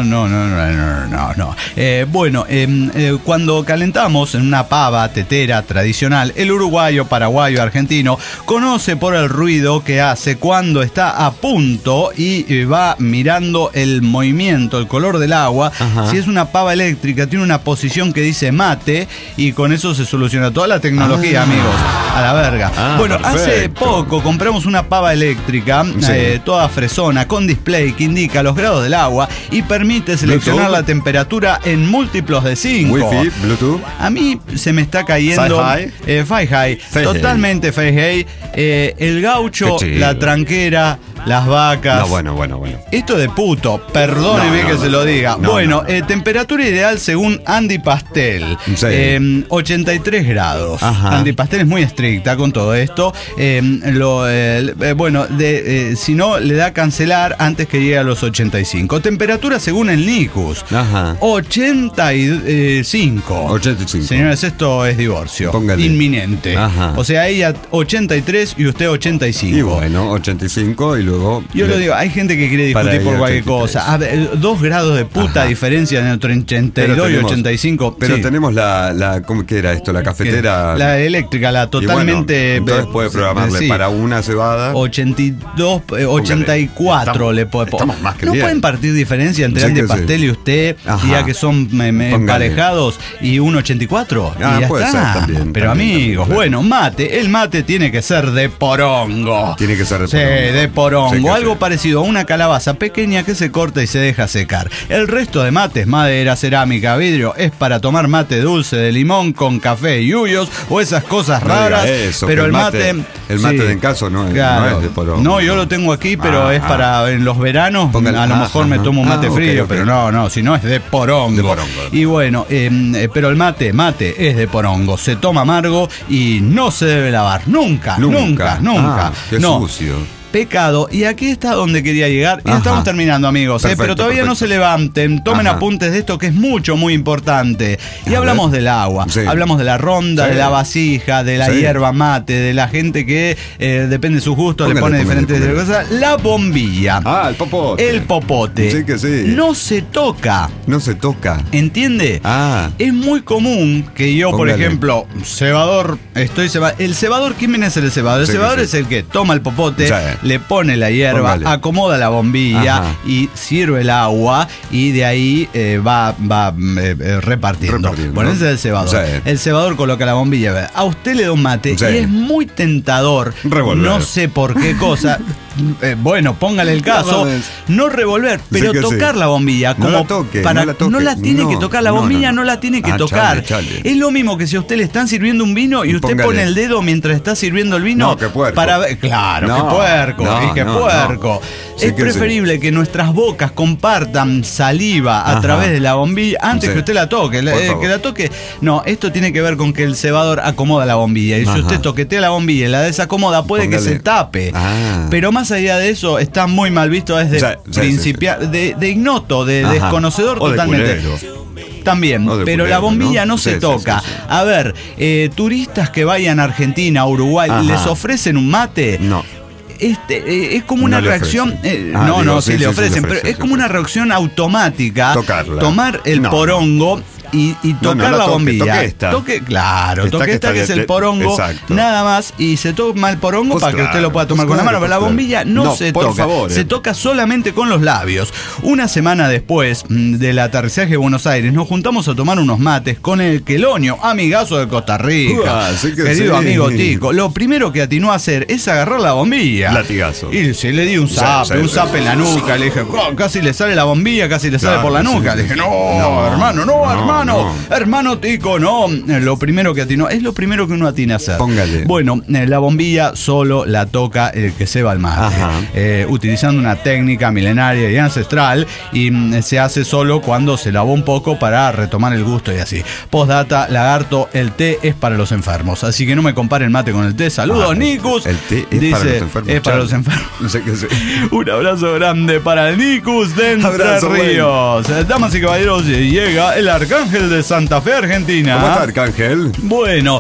no, no, no, no, no, no. Eh, bueno, eh, eh, cuando calentamos en una pava tetera tradicional, el uruguayo, paraguayo, argentino conoce por el ruido que hace cuando está a punto y eh, va mirando el movimiento, el color del agua. Ajá. Si es una pava eléctrica, tiene una posición que dice mate y con eso se soluciona toda la tecnología, ah. amigos. A la verga. Ah, bueno, perfecto. Hace poco compramos una pava eléctrica, sí. eh, toda fresona, con display que indica los grados del agua y permite seleccionar Bluetooth. La temperatura en múltiplos de cinco. Wi-Fi, Bluetooth. A mí se me está cayendo eh, Fi-Hi, totalmente Fi-Hi. Eh, el gaucho, la tranquera, las vacas. No, bueno, bueno, bueno. Esto de puto, perdóneme no, no, que no, se lo diga. No, bueno, no. Eh, temperatura ideal según Andy Pastel. Sí. Eh, ochenta y tres grados. Ajá. Andy Pastel es muy estricta con todo esto. Eh, lo, eh, eh, bueno, de, eh, si no, le da a cancelar antes que llegue a los ochenta y cinco. Temperatura según el Nicus. Ajá. ochenta y cinco. ochenta y cinco. Señores, esto es divorcio. Póngale. Inminente. Ajá. O sea, ella ochenta y tres y usted ochenta y cinco. Y bueno, ochenta y cinco y luego... Yo le... lo digo, hay gente que quiere discutir por cualquier cosa. A ver, dos grados de puta Ajá. diferencia entre ochenta y dos tenemos, y ochenta y cinco. Pero sí. tenemos la, la... ¿Cómo que era esto? La cafetera... La eléctrica, la totalmente... Bueno, entonces puede programarle sí. para una cebada... ochenta y dos, ochenta y cuatro estamos, le puede... Estamos más que ¿No bien. pueden partir diferencia entre sí Andy Pastel sí. y usted? Ajá. Ya que son me, me, emparejados y un ochenta y cuatro. Ah, y ya puede está. ser también. Pero también, amigos, también, bueno, mate. El mate tiene que ser de porongo. Tiene que ser de sí, porongo. Sí, de porongo. Algo sí. parecido a una calabaza pequeña que se corta y se deja secar. El resto de mates, madera, cerámica, vidrio, es para tomar mate dulce de limón con café y yuyos o esas cosas no raras. Eso, pero el mate, mate... El mate sí, de en caso no es, claro. no es de porongo. No, yo lo tengo aquí, pero ah, es para ah. en los veranos. Póngale, a lo ah, mejor ah, me tomo un mate ah, frío, okay, okay. pero no, no, si no es de porongo. De porongo. Y bueno, eh, pero el mate, mate es de porongo. Se toma amargo y no se debe lavar. Nunca, nunca, nunca. nunca. Ah, qué no. sucio. Pecado, y aquí está donde quería llegar. Y Ajá. estamos terminando, amigos, perfecto, eh, pero todavía perfecto. no se levanten, tomen Ajá. apuntes de esto que es mucho, muy importante. Y a hablamos ver. del agua, sí. hablamos de la ronda, sí. de la vasija, de la sí. hierba mate, de la gente que eh, depende de sus gustos, póngale, le pone póngale, diferentes póngale. cosas. La bombilla. Ah, el popote. El popote. Sí que sí. No se toca. No se toca. ¿Entiende? Ah. Es muy común que yo, póngale. por ejemplo, cebador, estoy ceba El cebador, ¿quién viene a ser el cebador? El sí cebador sí. es el que toma el popote, sí. le pone la hierba, Póngale. acomoda la bombilla Ajá. y sirve el agua y de ahí eh, va, va eh, repartiendo. repartiendo. Bueno, ese es el cebador. Sí. El cebador coloca la bombilla. A usted le da un mate sí. y es muy tentador. Revolver. No sé por qué cosa. Eh, bueno, póngale el caso, no revolver, pero sí tocar sí. la bombilla, como no la toque, para no la, toque. no la tiene no, que tocar la bombilla, no, no. no la tiene que ah, tocar. Chale, chale. Es lo mismo que si a usted le están sirviendo un vino y usted póngale. pone el dedo mientras está sirviendo el vino. No, que puerco. Para ver, claro, no, que puerco, no, dije no, puerco. No. Es sí que preferible sí. que nuestras bocas compartan saliva a Ajá. través de la bombilla antes sí. que usted la toque. Eh, que la toque. No, esto tiene que ver con que el cebador acomoda la bombilla. Y Ajá. si usted toquetea la bombilla y la desacomoda, puede póngale. que se tape. Ah. Pero más allá de eso, está muy mal visto desde sí, sí, principia- sí, sí. De, de ignoto, de Ajá. desconocedor o totalmente. De También, no pero culero, la bombilla no, no se sí, toca. Sí, sí, sí. A ver, eh, turistas que vayan a Argentina, a Uruguay, Ajá. ¿les ofrecen un mate? No. Este, eh, es como una no reacción. Eh, ah, no, digo, no, sí, sí, sí le ofrecen, sí, pero ofrece, es como una reacción automática. Tocarla. Tomar el no, porongo. Y, y tocar no, no la, la toque, bombilla. Toque esta. Toque, claro, esta toque esta que, que es el porongo. Exacto. Nada más. Y se toma el porongo pues para claro, que usted lo pueda tomar pues con claro, la mano. Pero la bombilla no, no se toca. Favor, eh. Se toca solamente con los labios. Una semana después del aterrizaje de Buenos Aires, nos juntamos a tomar unos mates con el Quelonio, amigazo de Costa Rica. Uh, sí que querido sí. amigo Tico. Lo primero que atinó a hacer es agarrar la bombilla. Latigazo. Y se le di un zape, sí, un zape sí, en la nuca. Sí, le dije, oh, casi le sale la bombilla, casi le sale claro, por la nuca. Sí, le dije, no, no, hermano, no, no hermano. No. Hermano Tico, no. Lo primero que atinó, es lo primero que uno atina a hacer. Póngale. Bueno, la bombilla solo la toca el que ceba el mate. Eh, utilizando una técnica milenaria y ancestral. Y mm, se hace solo cuando se lavó un poco para retomar el gusto y así. Postdata, lagarto, el té es para los enfermos. Así que no me comparen mate con el té. Saludos, ah, Nicus. El té es Dice, para los enfermos. Es para los enfermos. No sé qué sé. Un abrazo grande para el Nicus de Entre abrazo, Ríos. Güey. Damas y caballeros, llega el Arcángel de Santa Fe, Argentina. ¿Cómo está, Arcángel? Bueno,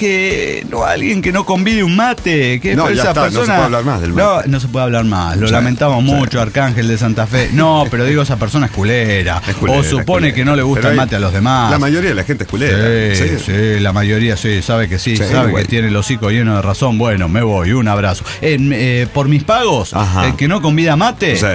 que no alguien que no convide un mate, que no, esa ya está, persona no se puede hablar más del mate. No, no se puede hablar más. Lo Sí, lamentamos sí. mucho, Arcángel de Santa Fe. No, pero digo, esa persona es culera. Es culera, o supone es culera. que no le gusta Pero el hay- mate a los demás. La mayoría de la gente es culera. Sí, sí, la mayoría sí, sabe que sí, Sí, sabe güey. que tiene el hocico lleno de razón. Bueno, me voy, un abrazo. En, eh, por mis pagos, Ajá. el que no convida mate, Sí.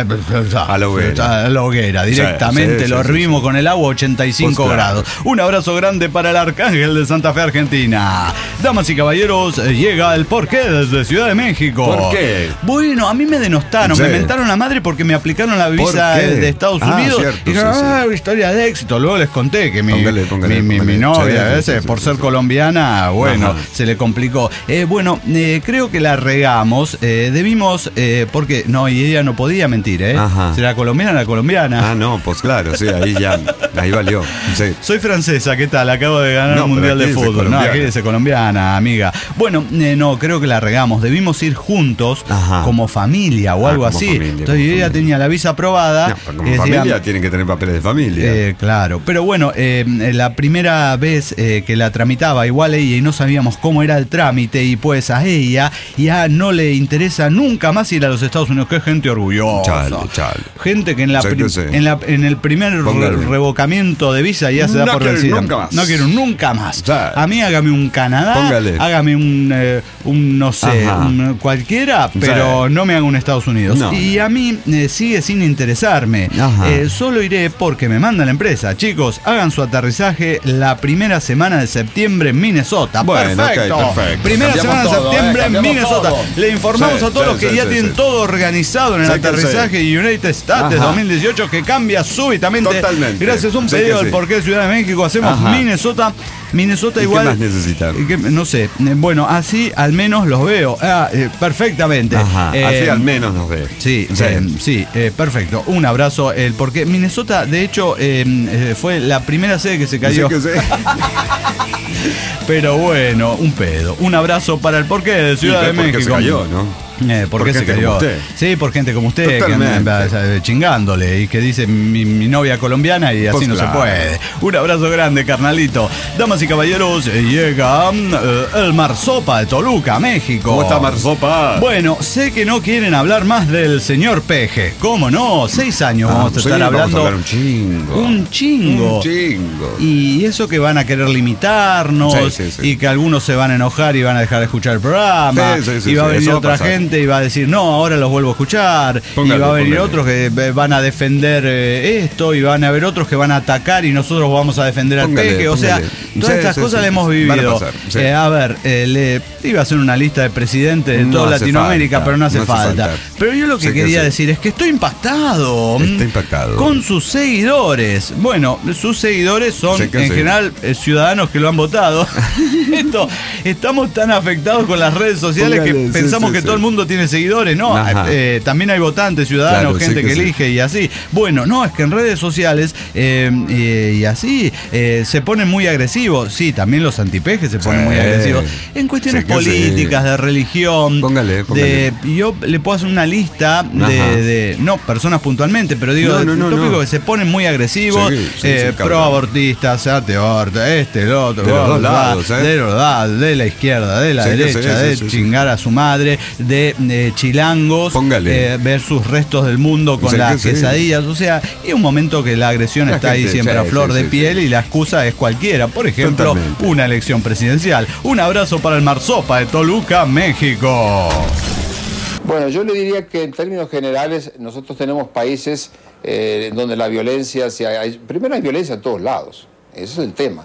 a la hoguera. A la hoguera, directamente Sí, sí, lo sí, hervimos sí. con el agua a ochenta y cinco Pues claro. grados. Un abrazo grande para el Arcángel de Santa Fe, Argentina. Damas y caballeros, eh, llega el porqué desde Ciudad de México. ¿Por qué? Bueno, a mí me denostaron, Sí. me mentaron la madre porque me aplicaron la ¿Por visa qué? de Estados Ah, Unidos. cierto, y dijeron, sí, sí. ah, historia de éxito. Luego les conté que mi, Póngale, póngale, mi, mi- póngale. mi novia, Sí, ese, sí, sí, por sí, ser sí. colombiana, bueno, Ajá. se le complicó. Eh, bueno, eh, creo que la regamos. Eh, debimos, eh, porque no, y ella no podía mentir, ¿eh? Ajá. ¿Será colombiana la colombiana? Ah, no, pues claro, sí, ahí ya, ahí valió. Sí. Soy francesa, ¿qué tal? Acabo de ganar No, un pero mundial de aquí dice fútbol. No, colombiana. aquí dice colombiana, amiga. Bueno, eh, no, creo que la regamos. Debimos ir juntos Ajá. como familia o Ah, algo como así. familia, Entonces como ella familia. tenía la visa aprobada. No, pero como y decía, familia tienen que tener papeles de familia. Eh, claro, pero bueno, eh, la primera vez eh, que la tramitaba igual ella y no sabíamos cómo era el trámite y pues a ella ya no le interesa nunca más ir a los Estados Unidos, que es gente orgullosa. Chale, chale. Gente que en, la Sé prim- que sé. en, la- en el primer re- Póngale. revocamiento de visa ya se da No por quiero vencida. nunca más. No quiero nunca más. Chale. A mí hágame un Canadá, Póngale. hágame un, eh, un no sé, Ajá. un cualquiera, pero no me haga un Estados Unidos. No. Y a mí eh, sigue sin interesarme. Ajá. Eh, solo iré porque me manda la empresa. Chicos, hagan su aterrizaje la primera semana de septiembre en Minnesota. Bueno, perfecto. ok, perfecto. Primera Cambiamos semana de todo, septiembre eh, en cambiamos Minnesota. todo. Le informamos Sí, a todos sí, los que sí, ya sí, tienen sí. todo organizado en el Sí que aterrizaje United States Ajá. dos mil dieciocho que cambia súbitamente. Totalmente. Gracias a un Sí pedido que del sí. Porqué de Ciudad de México hacemos Ajá. Minnesota. Minnesota ¿Y igual. qué más necesitan? eh, que- No sé. Eh, Bueno, así al menos los veo. Ah, eh, perfectamente. Ajá, Eh, así al menos nos ve. Sí, Sí. eh, sí, eh, perfecto. Un abrazo. El, porque Minnesota, de hecho, eh, eh, fue la primera sede que se cayó. Sí que sé. Pero bueno, un pedo. Un abrazo para el porqué de Ciudad ¿Y de por qué México. se cayó, no? Eh, ¿Por Por qué se gente cayó? como usted. Sí, por gente como usted, que Totalmente. anda eh, chingándole y que dice mi, mi novia colombiana y así Pues no claro. se puede. Un abrazo grande, carnalito. Damas y caballeros, eh, llega eh, el Marsopa de Toluca, México. ¿Cómo está Marsopa? Bueno, sé que no quieren hablar más del señor Peje. ¿Cómo no? Seis años Ah, vamos a sí, estar vamos a hablando. hablar un chingo. Un chingo. Un chingo. Y eso que van a querer limitarnos, Sí, sí, sí. y que algunos se van a enojar y van a dejar de escuchar el programa, Sí, sí, sí, y va a sí, venir eso va a otra pasar. gente y va a decir, no, ahora los vuelvo a escuchar, Póngale, y va a venir póngale. otros que eh, van a defender eh, esto, y van a haber otros que van a atacar y nosotros vamos a defender al Póngale, Peje, o sea, póngale. todas Sí, estas sí, cosas sí, las hemos sí. vivido. Van a pasar, sí. Eh, a ver, eh, le iba a hacer una lista de presidentes de No toda hace Latinoamérica, falta, pero no hace, no hace falta. falta. Pero yo lo que Sí que quería sí. decir es que estoy impactado. Está impactado. Con sus seguidores. Bueno, sus seguidores son Sí que en sí. general eh, ciudadanos que lo han votado. Esto, estamos tan afectados con las redes sociales Póngale, que sí, pensamos sí, que sí. todo el mundo tiene seguidores. No, Ajá. eh, también hay votantes, ciudadanos, Claro, sí gente que que, sí. elige y así. Bueno, no, es que en redes sociales eh, eh, y así eh, se ponen muy agresivos. Sí, también los antipejes se ponen Sí. muy agresivos. En cuestiones Sí que políticas, sí. de religión. Póngale, póngale. De, yo le puedo hacer una lista de, Ajá. de- no personas puntualmente, pero digo, No, no, no, tópicos no. que se ponen muy agresivos, Sí, sí, eh, sí, cabrón. pro-abortistas, ateorta, este, el otro, De los bla, dos bla, lados, ¿eh? de los lados, de la izquierda, de la Sí, que derecha, sí, de sí, sí, chingar a su madre, de, de chilangos, Póngale. eh, versus restos del mundo con Sí, las que sí. quesadillas, o sea, es un momento que la agresión La está ahí gente, siempre sí, a flor sí, de sí, piel sí. y la excusa es cualquiera, por ejemplo, Totalmente. una elección presidencial. Un abrazo para el Marsopa de Toluca, México. Bueno, yo le diría que en términos generales nosotros tenemos países eh, donde la violencia, si hay- hay- primero hay violencia en todos lados, ese es el tema.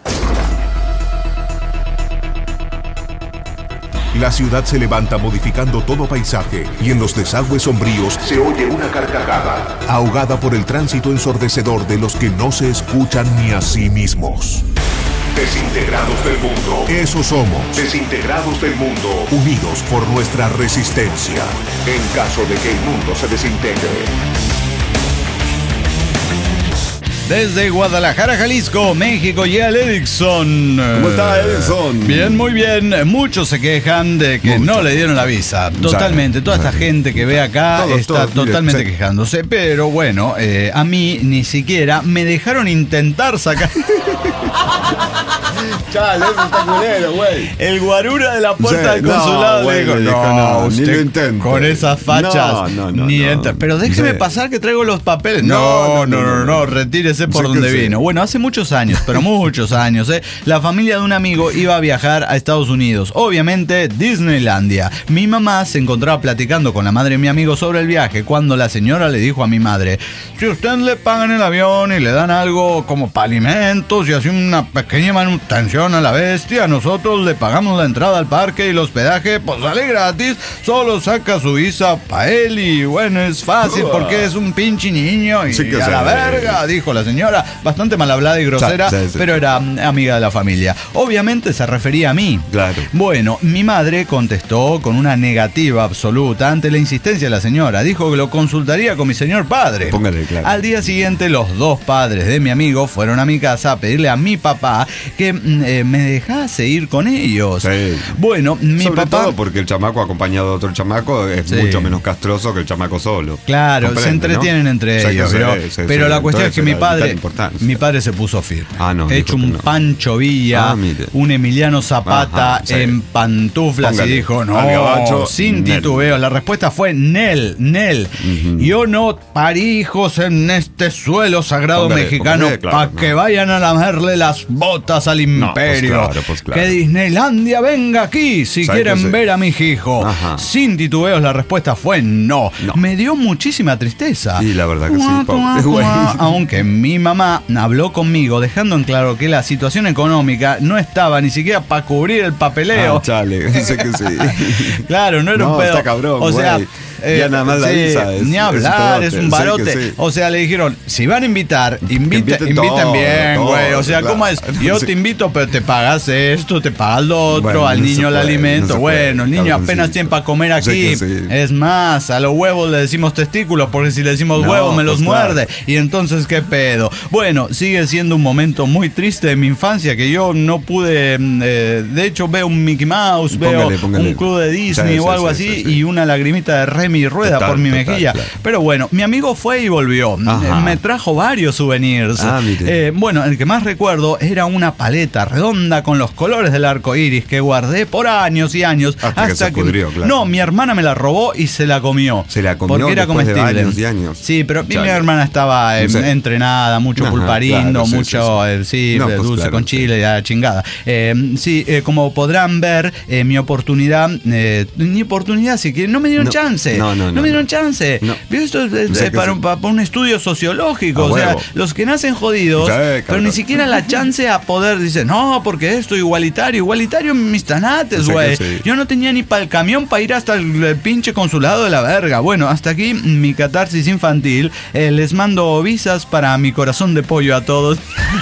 La ciudad se levanta modificando todo paisaje y en los desagües sombríos se oye una carcajada, ahogada por el tránsito ensordecedor de los que no se escuchan ni a sí mismos. Desintegrados del mundo. Eso somos. Desintegrados del mundo. Unidos por nuestra resistencia. En caso de que el mundo se desintegre. Desde Guadalajara, Jalisco, México, llega el Edison. ¿Cómo está, Edison? Bien, muy bien. Muchos se quejan de que Mucho. no le dieron la visa. Totalmente. Toda esta gente que ve acá Todos, está todos, mire, totalmente sí. quejándose. Pero bueno, eh, a mí ni siquiera me dejaron intentar sacar. Chale, eso está culero, güey. El guarura de la puerta Sí, del consulado no, le dijo, güey, le dijo, no, no, ni usted lo intente. con esas fachas No, no, no, ni no. entra. Pero déjeme Sí. pasar que traigo los papeles. No, No, no, no, no, no, no. retírese por Sí que donde sí. vino. Bueno, hace muchos años, pero muchos años, ¿eh? La familia de un amigo iba a viajar a Estados Unidos. Obviamente, Disneylandia. Mi mamá se encontraba platicando con la madre de mi amigo sobre el viaje cuando la señora le dijo a mi madre, si usted le pagan el avión y le dan algo como para alimentos y así una pequeña manutención a la bestia, nosotros le pagamos la entrada al parque y el hospedaje, pues sale gratis, solo saca su visa para él y bueno, es fácil porque es un pinche niño y Sí que a sí. la verga, dijo la señora, bastante mal hablada y grosera, Sí, sí, sí. pero era mm, amiga de la familia. Obviamente se refería a mí. Claro. Bueno, mi madre contestó con una negativa absoluta ante la insistencia de la señora. Dijo que lo consultaría con mi señor padre. Póngale, claro. Al día siguiente, los dos padres de mi amigo fueron a mi casa a pedirle a mi papá que mm, eh, me dejase ir con ellos. Sí. Bueno, mi Sobre papá... todo porque el chamaco acompañado de otro chamaco es Sí. mucho menos castroso que el chamaco solo. Claro, se Comprende, entretienen ¿no? entre Sí que ellos, sí, pero, sí, pero sí. la cuestión es que Entonces mi era de vital padre, importancia. mi padre se puso firme, Ah, no, hecho dijo que un no. Pancho Villa, Ah, mire. un Emiliano Zapata Ajá, sí. en pantuflas Póngale. y dijo, Al no, gabacho, sin Nel. titubeo. La respuesta fue Nel, Nel. Ujú. Yo no parí hijos en este suelo sagrado Póngale, mexicano póngale, claro, para no. que vayan a lamerle las botas al No, pues imperio. claro, pues claro. Que Disneylandia venga aquí si ¿Sabe quieren que sí? ver a mi hijo. Ajá. Sin titubeos la respuesta fue no. No. Me dio muchísima tristeza. Sí, la verdad que sí, Cuá, pobre cuá, güey. cuá. Aunque mi mamá habló conmigo dejando en claro que la situación económica no estaba ni siquiera para cubrir el papeleo. Ah, chale, dice que sí. Claro, no era No, un pedo. está cabrón, o sea, güey. Ya nada más la sí, visa es- ni es un hablar, es, pedote. un Sí, barote. que sí. O sea, le dijeron, si van a invitar, invite- inviten inviten todo, bien, todo, güey. O sea, claro. ¿cómo es? Yo Sí. te invito, pero te pagas esto, te pagas lo otro, Bueno, al no niño se el puede, alimento. no se bueno, puede, el niño cabroncito. apenas tiene para comer aquí. Sí que sí. Es más, a los huevos le decimos testículos, porque si le decimos No, huevos me pues los claro. muerde. Y entonces, ¿qué pedo? Bueno, sigue siendo un momento muy triste de mi infancia que yo no pude. mm, eh, de hecho, veo un Mickey Mouse, Póngale, veo póngale. un club de Disney Sí, o sí, algo sí, así sí, sí. y una lagrimita de Remy Rueda Total, por mi total, mejilla. claro. Pero bueno, mi amigo fue y volvió. Ajá. Eh, Me trajo varios souvenirs. Ah, mire. Eh, bueno, el que más recuerdo era una paleta redonda con los colores del arco iris que guardé por años y años. Hasta que se pudrió, claro. No, mi hermana me la robó y se la comió. Se la comió porque era después de comestible. años y años. Sí, pero mi Chale. hermana estaba eh, Sí. entrenada, mucho Ajá, pulparindo, claro, sí, mucho sí, sí. eh, sí, No, eh, pues dulce claro, con sí. chile, ya chingada. Eh, sí, eh, como podrán ver, eh, mi oportunidad, eh, mi oportunidad, si quieren, no me dieron No, chance. no, no, me no, dieron no. chance. No. ¿Vio? Esto es, es, Sé eh, que para, sí. para- para un estudio sociológico. A O sea, huevo. los que nacen jodidos, Sí, pero claro. ni siquiera la chance a poder, dicen, no, porque esto igualitario, igualitario en mis tanates, Sé que güey. sí. Yo no tenía ni para el camión para ir hasta el, el pinche consulado de la verga. Bueno, hasta aquí mi catarsis infantil. Eh, les mando visas para mi corazón de pollo a todos.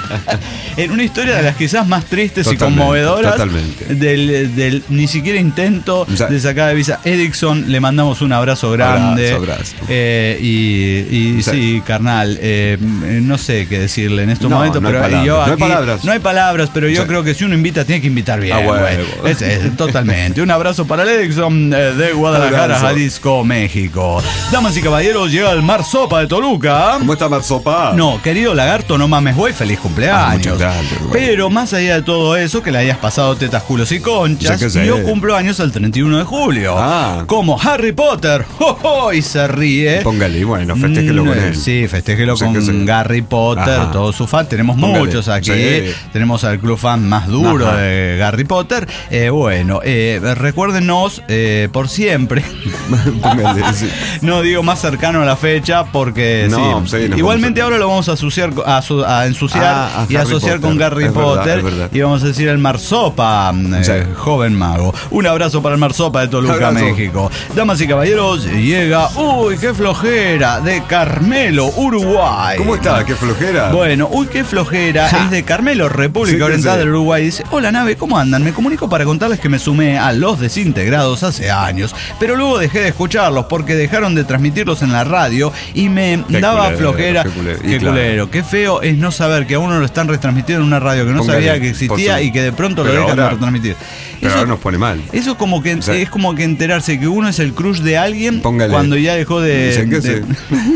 En una historia de las quizás más tristes Totalmente, y conmovedoras totalmente. Del, del ni siquiera intento O sea, de sacar de visa. Edixon, le mandamos un abrazo grande. Abrazo, abrazo. Eh, y y O sea, sí, carnal, eh, no sé qué decirle en estos No, momentos, no hay pero palabras, yo no hay aquí- palabras. no hay palabras, pero yo Sí. creo que si uno invita, tiene que invitar bien. A huevo. güey. Es- es- totalmente. Un abrazo para el Edixon eh, de Guadalajara, Abrazo. Jalisco, México. Damas y caballeros, llega el Mar Sopa de Toluca. ¿Cómo está Marsopa? No, querido lagarto, no mames, güey, feliz cumpleaños. Ah, muchas gracias, güey. Pero más allá de todo eso, que le hayas pasado tetas, culos y conchas, Ya que sé. yo cumplo años el treinta y uno de julio. Ah. Como Harry Potter. ¡Jo, jo! Y se ríe. Póngale, y bueno, festéjelo con Mm, él. Sí, festéjelo O sea con que sí. Harry Potter, Ajá. todos sus fans. Tenemos Póngale, muchos aquí. sí. Tenemos al club fan más duro Ajá. de Harry Potter. Eh, bueno, eh, recuérdenos eh, por siempre. Póngale, sí. No digo más cercano a la fecha porque No, sí. sí, nos Igualmente vamos a- ahora lo vamos a asociar a, su- a ensuciar Ah, a y Harry asociar Potter. con Harry Es verdad, Potter es verdad. y vamos a decir el Marsopa, eh, Sí. joven mago. Un abrazo para el Marsopa de Toluca, Abrazo. México. Damas y caballeros, caballeros, llega, uy, qué flojera, de Carmelo, Uruguay. ¿Cómo está? ¿Qué flojera? Bueno, uy, qué flojera, Ja. es de Carmelo, República Sí, Oriental sí. del Uruguay. Dice, hola nave, ¿cómo andan? Me comunico para contarles que me sumé a Los Desintegrados hace años, pero luego dejé de escucharlos porque dejaron de transmitirlos en la radio y me Qué daba culero, flojera. qué culero. Y Qué claro. culero, qué feo es no saber que a uno lo están retransmitiendo en una radio que no Póngale, sabía que por existía su- y que de pronto lo Pero dejan ahora- de retransmitir. Pero Eso- ahora nos pone mal. Eso es como que O sea, es como que enterarse que uno es el crush de alguien Póngale. cuando ya dejó de. Dice, ¿qué de- sé?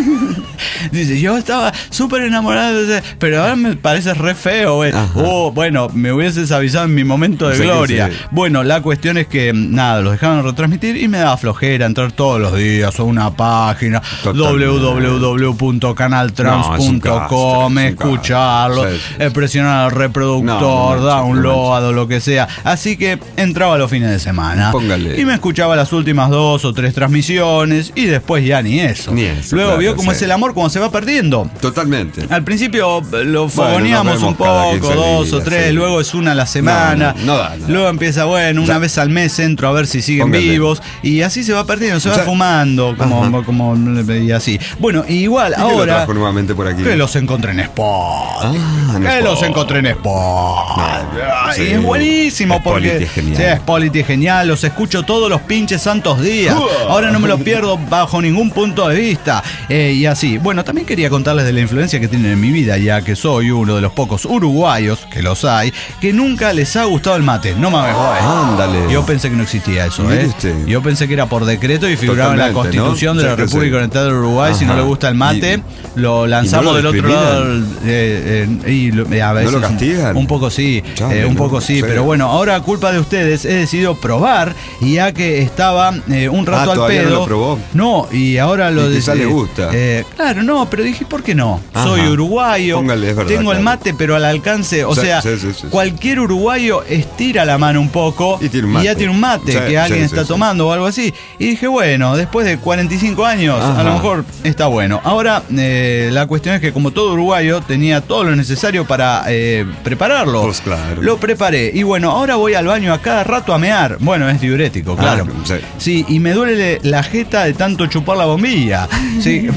Dice, yo estaba súper enamorado, de ese, pero ahora me parece re feo, güey. Ajá. Oh, bueno, me hubieses avisado en mi momento de Sí, que gloria. sí. Bueno, la cuestión es que nada, los dejaron retransmitir y me daba flojera entrar todos los días a una página Totalmente. w w w punto canal trans punto com, No, es un castre, es un escucharlo, castre. Sí, sí, eh, presionar al reproductor, No, no manches, download o lo que sea. Así que entraba los fines de semana. Póngale. Y me escuchaba las últimas dos o tres transmisiones y después ya ni eso. Ni eso, Luego claro, vio cómo sí. es el amor, cómo se va perdiendo. Totalmente. Al principio eh, lo Bueno, fogoneamos nos un vemos cada poco, quince dos o días, tres, sí. luego es una a la semana, No, no, no da, no da. luego empieza, bueno, una Ya. vez al mes entro a ver si siguen Póngale. vivos, y así se va perdiendo, se O va sea, fumando, como, ajá. como, y así. Bueno, igual ¿Y qué lo ahora trajo nuevamente por aquí? que los encontré en Spot. Ah, en que Spot. los encontré en Spot. Ay, sí. es buenísimo porque Spoliti es genial. sí, Spoliti es genial, los escucho todos los pinches santos días. Ahora no me los pierdo bajo ningún punto de vista. Eh, y así. Bueno, también quería contarles de la influencia que tienen en mi vida, ya que soy uno de los pocos uruguayos, que los hay, que nunca les ha gustado el mate. No mames, güey. Ándale. Yo pensé que no existía eso, Mire ¿eh? usted. Yo pensé que era por decreto y figuraba en la Totalmente, Constitución ¿no? de la Sí que República sí. Oriental del Uruguay. Si no Ajá. le gusta el mate, Y- lo lanzamos y no lo del otro discriminan. lado. eh, eh, y lo- eh, a veces lo un- castigan? Un, poco sí, Chale, eh, un ¿no? poco sí, Sí. pero bueno, ahora a culpa de ustedes he decidido probar, y ya que estaba eh, un rato Ah, al ¿todavía no pedo. lo probó? No, y ahora lo Y quizá de- le gusta. eh, claro, no, pero dije, ¿por qué no? Ajá. Soy uruguayo, Póngale, es verdad, tengo el claro. mate, pero al alcance, o Sí, sea, sí, sí, sí, sí. cualquier uruguayo estira la mano un poco Y tiene un ya mate. tiene un mate Sí, que alguien sí, está sí, sí. tomando o algo así. Y dije, bueno, después de cuarenta y cinco años, a Ajá. lo mejor está bueno. Ahora, eh, la cuestión es que como todo uruguayo, tenía todo lo necesario para eh, prepararlo. Pues claro. Lo preparé. Y bueno, ahora voy al baño a cada rato a mear. Bueno, es diurético, claro. Ah, sí. Sí, y me duele la jeta de tanto chupar la bombilla. Sí.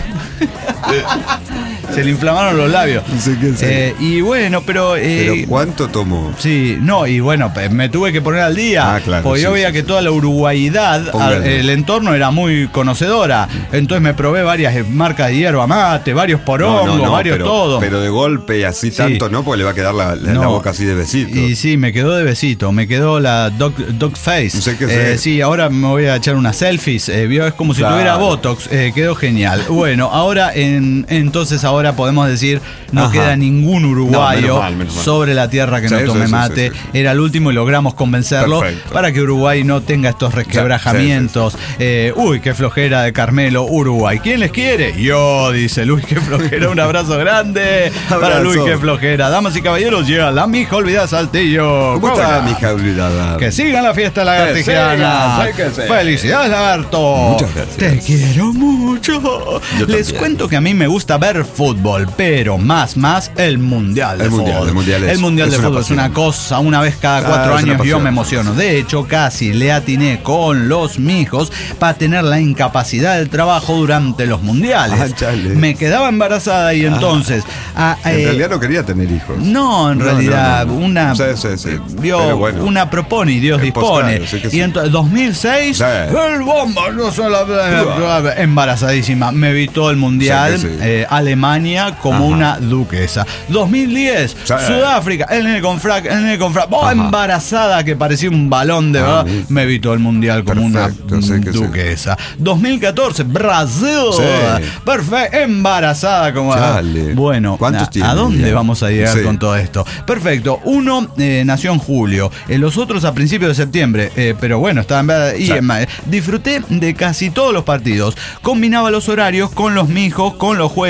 Se le inflamaron los labios. Sí que sí. Eh, y bueno, pero... eh, ¿Pero cuánto tomó? Sí, no, y bueno, pe- me tuve que poner al día. Ah, claro, Porque yo sí, veía sí, que sí. toda la uruguayidad, Póngale. al- el entorno era muy conocedora. Entonces me probé varias eh, marcas de hierba mate, varios porongos, varios pero, todo. Pero de golpe y así Sí. tanto, ¿no? Porque le va a quedar la, la- No. la boca así de besito. Y sí, me quedó de besito, me quedó la dog, dog face. Sé que Eh, sé. sí, ahora me voy a echar unas selfies. eh, vio, es como si Claro. tuviera Botox. eh, quedó genial. Bueno, ahora en, entonces ahora podemos decir no Ajá. queda ningún uruguayo No, menos mal, menos mal. sobre la tierra que Sí, no sí, tome sí, mate. sí, sí. Era el último y logramos convencerlo Perfecto. para que Uruguay no tenga estos resquebrajamientos. Eh, uy, qué flojera de Carmelo, Uruguay. ¿Quién les quiere? Yo, dice Luis, qué flojera. Un abrazo grande para Abrazo. Luis, qué flojera. Damas y caballeros, llega la mija olvidada Saltillo. ¿Cómo está, Hola. mija olvidada? Que sigan la fiesta lagartigiana. Que siga, sí que sí. Felicidades, lagarto. Muchas gracias. Te quiero mucho. Yo Les también. cuento que a mí me gusta ver fútbol, pero más, más el mundial de El mundial, fútbol. el mundial es- El mundial es de una fútbol es pasión. una cosa, una vez cada Ah, cuatro es una años yo pasión. me emociono. De hecho, casi le atiné con los mijos para tener la incapacidad del trabajo durante los mundiales. Ah, chale. Me quedaba embarazada y entonces... ah, En eh, realidad no quería tener hijos. no, en No, realidad, no, no. una. Sí, sí, sí. Vio, Pero bueno. una propone y Dios Eh, dispone. pues claro, sí que y sí. entonces, dos mil seis, Sí. el bomba, no sé, la- embarazadísima. Me vi todo el mundial. Sí que sí. eh, Alemania como Ajá. una duquesa. dos mil diez, Sí. Sudáfrica, el nene con frac, el nene con frac. Oh, Ajá. embarazada que parecía un balón de Ah, verdad. mira. Me vi todo el mundial como Perfecto, una sí que sí. duquesa. dos mil catorce, Brasil. Sí. Perfecto, embarazada como. Chale. Bueno, ¿Cuántos ¿a, tiene ¿a dónde ya? vamos a llegar Sí. con todo esto? Perfecto. Uno eh, nació en julio, eh, los otros a principios de septiembre, eh, pero bueno, estaban. Y Sí. es más, disfruté de casi todos los partidos. Combinaba los horarios con los mijos, con los juegos, lactancia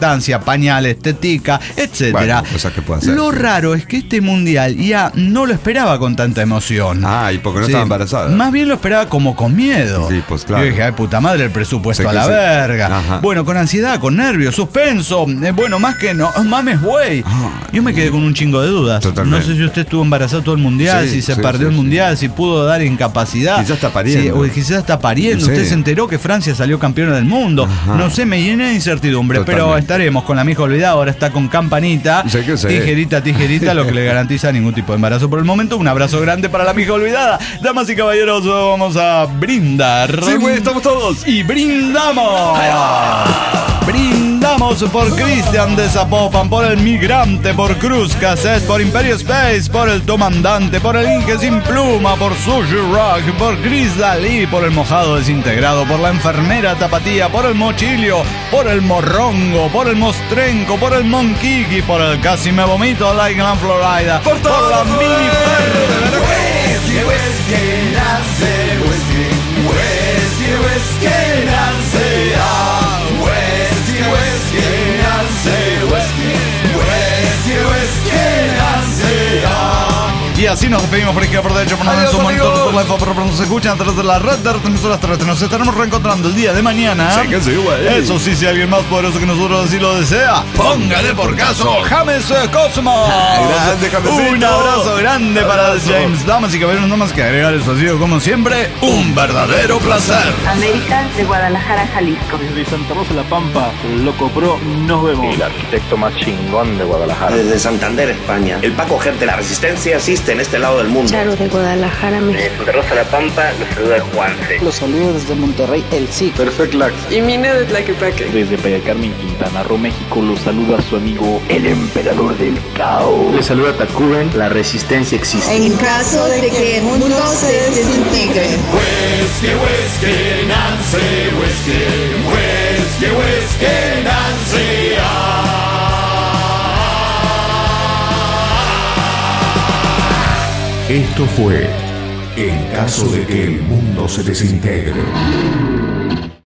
lactancia, pañales, tetica, etcétera. Bueno, cosas que puede hacer. Lo raro es que este mundial ya no lo esperaba con tanta emoción. Ah, y porque no Sí, estaba embarazada. Más bien lo esperaba como con miedo. Sí, pues claro. Yo dije, ay, puta madre, el presupuesto Sí a que la sí. verga. Ajá. Bueno, con ansiedad, con nervios, suspenso. eh, bueno, más que no, mames, güey. Yo me quedé con un chingo de dudas. Totalmente. No sé si usted estuvo embarazado todo el mundial, Sí, si se sí, perdió sí, el sí. mundial, si pudo dar incapacidad. Quizás está pariendo. Sí, o quizás está pariendo. Sí. Usted se enteró que Francia salió campeona del mundo. Ajá. No sé, me llené de incertidumbre, pero Totalmente. estaremos con la mija olvidada. Ahora está con campanita. Sí que sí. Tijerita, tijerita, lo que le garantiza ningún tipo de embarazo por el momento. Un abrazo grande para la mija olvidada. Damas y caballeros, vamos a brindar. Sí, güey, estamos todos. Y brindamos. Brindamos por Cristian de Zapopan, por el Migrante, por Cruz Cassette, por Imperio Space, por el Comandante, por el Inge Sin Pluma, por Sushi Rock, por Chris Dalí, por el Mojado Desintegrado, por la Enfermera Tapatía, por el Mochilio, por el Morrongo, por el Mostrenco, por el Monquiqui, por el Casi Me Vomito, Like Land Florida, por, por la Mini Y así nos despedimos por izquierda, por derecha, por Adiós, nuestro monitor, amigos. por la info, por nos escuchan a través de la red de retransmisoras terrestres. Nos estaremos reencontrando el día de mañana. Sí que sí, güey. Eso sí, si alguien más poderoso que nosotros así lo desea, póngale por caso James Cosmos. Grande, Jamesito. Un abrazo grande para Abrazo. James. Damas y caballeros, no más que agregar, eso ha sido como siempre un verdadero placer. América de Guadalajara, Jalisco. Desde Santa Rosa La Pampa, el Loco Pro, nos vemos. El arquitecto más chingón de Guadalajara. Desde Santander, España. El Paco Gerte, la resistencia existe en este lado del mundo. Charo de Guadalajara, México. De Santa Rosa La Pampa, los saluda Juanse. Los saludos desde Monterrey, el sí. Perfect Lax. Y Mina de Tlaquepaque. Desde Playa Carmen, Quintana Roo, México, los saluda su amigo el Emperador del Caos. Les saluda Tacuben, la resistencia existe. En caso de que el mundo se desintegre. Esto fue En caso de que el mundo se desintegre.